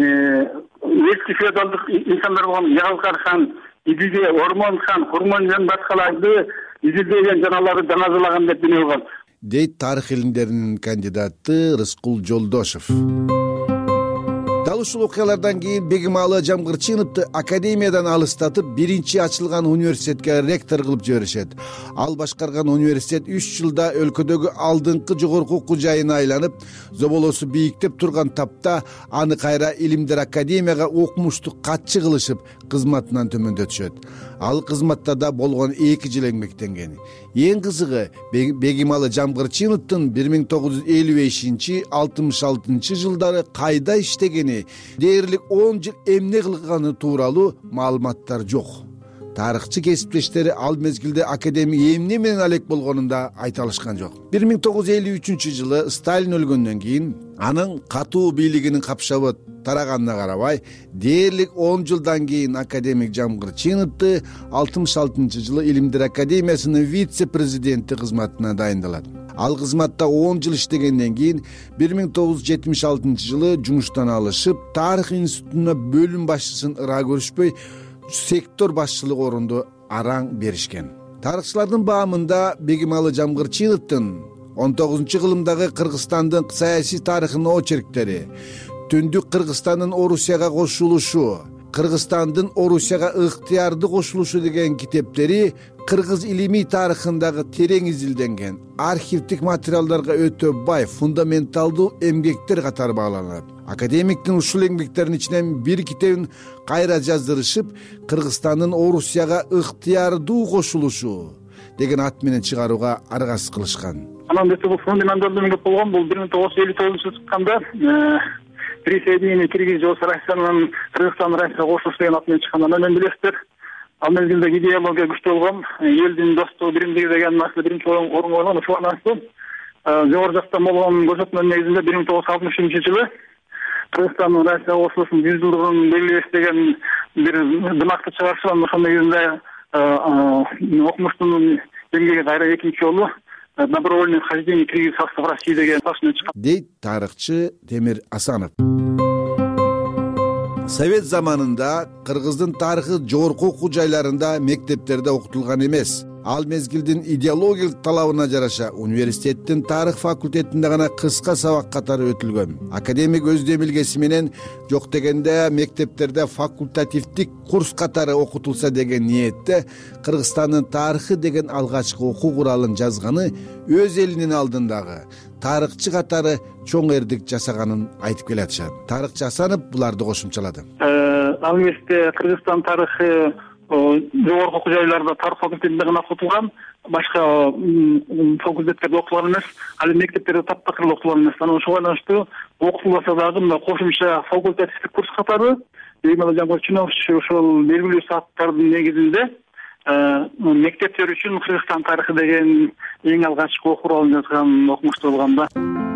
эски феодалдык инсандар болгон Ягылкар хан, Идиге Ормон хан, Курманжандаткаларды изилдеген жана аларды жаңазалаган деп биле алган, дейт тарых илимдеринин кандидаты Рыскул Жолдошев. Дал ушул окуялардан кийин Бегималы Жамгырчиновду академиядан алыстатып, биринчи ачылган университетке ректор кылып жиберишет. Ал башкарган университет 3 жылда өлкөдөгү алдыңкы жогорку окуу жайына айланып, зоболосу бийиктеп турган тапта аны кайра Илимдер академияга окумуштук катчы кылышып, кызматынан төмөндөтүшөт. Ал кызматта да болгон 2 жыл эмгектенген. Эң кызыгы, Бегималы Жамгырчиновдун 1955-66 жылдары кайда иштегени, дээрлик 10 жыл эмне кылганы тууралуу маалыматтар жок. Тарыхчы кесиптештери ал мезгилде академик эмне менен алек болгонун да айта алышкан жок. 1953-жылы Сталин өлгөндөн кийин анын катуу бийлигинин капшабы тараганына карабай, дээрлик 10 жылдан кийин академик Жамгырчиновду 66-жылы Илимдер академиясынын вице-президенти кызматына дайындалат. Ал кызматта 10 жыл иштегенден кийин 1976-жылы жумуштан алышып, тарых институтуна бөлүм башчысын ыра көрүшпөй, сектор башчылык орунду араң беришкен. Тарыхчылардын баамында Бегималы Жамгырчиновдун 19-кылымдагы Кыргызстандын саясий тарыхынын очерктери, Түндүк Кыргызстандын Орусияга кошулушу, Кыргызстандын Орусияга ыктыярдуу кошулушу деген китептери кыргыз илимий тарыхындагы терең изилденген, архивдик материалдарга өтө бай, фундаменталдуу эмгектер катары бааланат. Академиктин ушул эмгектеринин ичинен бир китебин кайра жаздырышып, Кыргызстандын Орусияга ыктыярдуу кошулушу деген ат менен чыгарууга аргасыз кылышкан. Анан бул фундаменталдуу эмгек болгон, бул 1959-жылы чыкканда присоединение Киргизии Россиянын Кыргызстан Россияга кошулушу деген ат менен чыккан. Анан билесиздер, ал мезгилде идеология күчтүү болгон, элдин достугу, биримдиги деген маселе биринчи орунга койгон. Ушул анасы жогору жактан болгон көрсөтмөнүн негизинде 1963-жылы Кыргызстандын Россияга кошулушунун 100 жылдыгын белгилеш деген бир дымакты чыгарышкан. Ошол негизинде окумуштун эмгеги кайра экинчи жолу добровольное вхождение Киргизии в состав России деген ташына чыккан, дейт тарыхчы Темир Асанов. Совет заманында кыргыздын тарыхы жогорку окуу жайларында, мектептерде окутулган эмес. Ал мезгилдин идеологиялык талабына жараша университеттин тарых факультетинде гана кыска сабак катары өтүлгөн. Академик өз демилгеси менен жок дегенде мектептерде факультативдик курс катары окутулса деген ниетте Кыргызстандын тарыхы деген алгачкы окуу куралын жазганы өз элинин алдындагы тарыхчы катары чоң эрдик жасаганын айтып келатышат. Тарыхчы Асанов буларды кошумчалады. Ал кезде Кыргызстан тарыхы жогорку окуу жайларда тарых факультетинде гана окутулган, башка факультеттерде окутулган эмес, ал эми мектептерде таптакыр окутулган эмес. Анан ошого байланыштуу окутулбаса дагы мына кошумча факультативдик курс катары Бегималы Жамгырчинов ошол белгилүү сааттардын негизинде мектептер үчүн Кыргызстан тарыхы деген эң алгачкы окуу куралын жазган окумуштуу болгон да.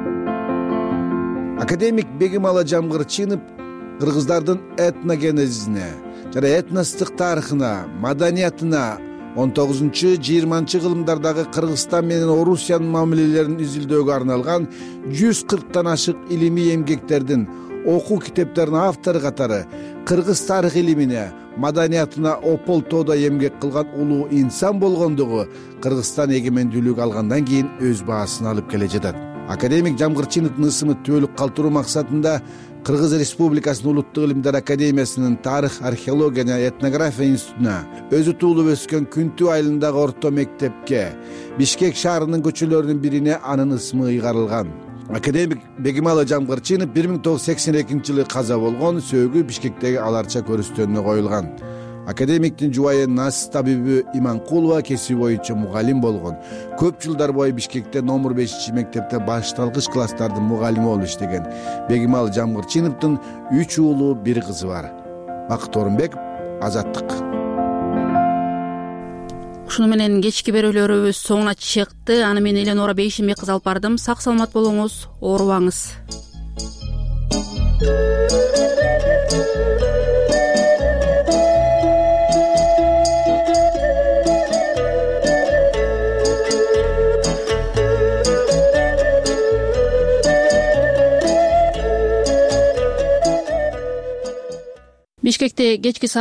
Академик Бегималы Жамгырчинов кыргыздардын этногенезине жана этностук тарыхына, маданиятына 19-20 кылымдардагы Кыргызстан менен Орусиянын мамилелерин изилдөөгө арналган 140тан ашык илимий эмгектердин окуу китептеринин автору катары кыргыз тарых илимине, маданиятына опол тоодо эмгек кылган улуу инсан болгондугу Кыргызстан эгемендүүлүк алгандан кийин өз баасын алып келе жатат. Академик Жамгырчиновдун ысымын түбөлүк калтыруу максатында Кыргыз Республикасынын Улуттук илимдер академиясынын тарых, археология жана этнография институтуна, өзү туулуп өскөн Күнтүү айылындагы орто мектепке, Бишкек шаарынын көчөлөрүнүн бирине анын ысымы ыйгарылган. Академик Бегималы Жамгырчинов 1982-жылы каза болгон, сөөгү Бишкектеги аларча көрүстөнүнө коюлган. Академиктин жубайы Нас табибы Иманкулова кесиби боюнча мугалим болгон. Көп жылдар бою Бишкекте номер 5-мектепте башталгыч класстардын мугалими болуп иштеген. Бегималы Жамгырчиновдун 3 уулу, 1 кызы бар. Бакыт Орунбеков, Азаттык. Ушуну менен кечки берүүлөрүбүз соңуна чыкты. Аны мен Эленора Бейшимбек кызы алып бардым. Сак саламат болуңуз, оорубаңыз. Бишкекте кечки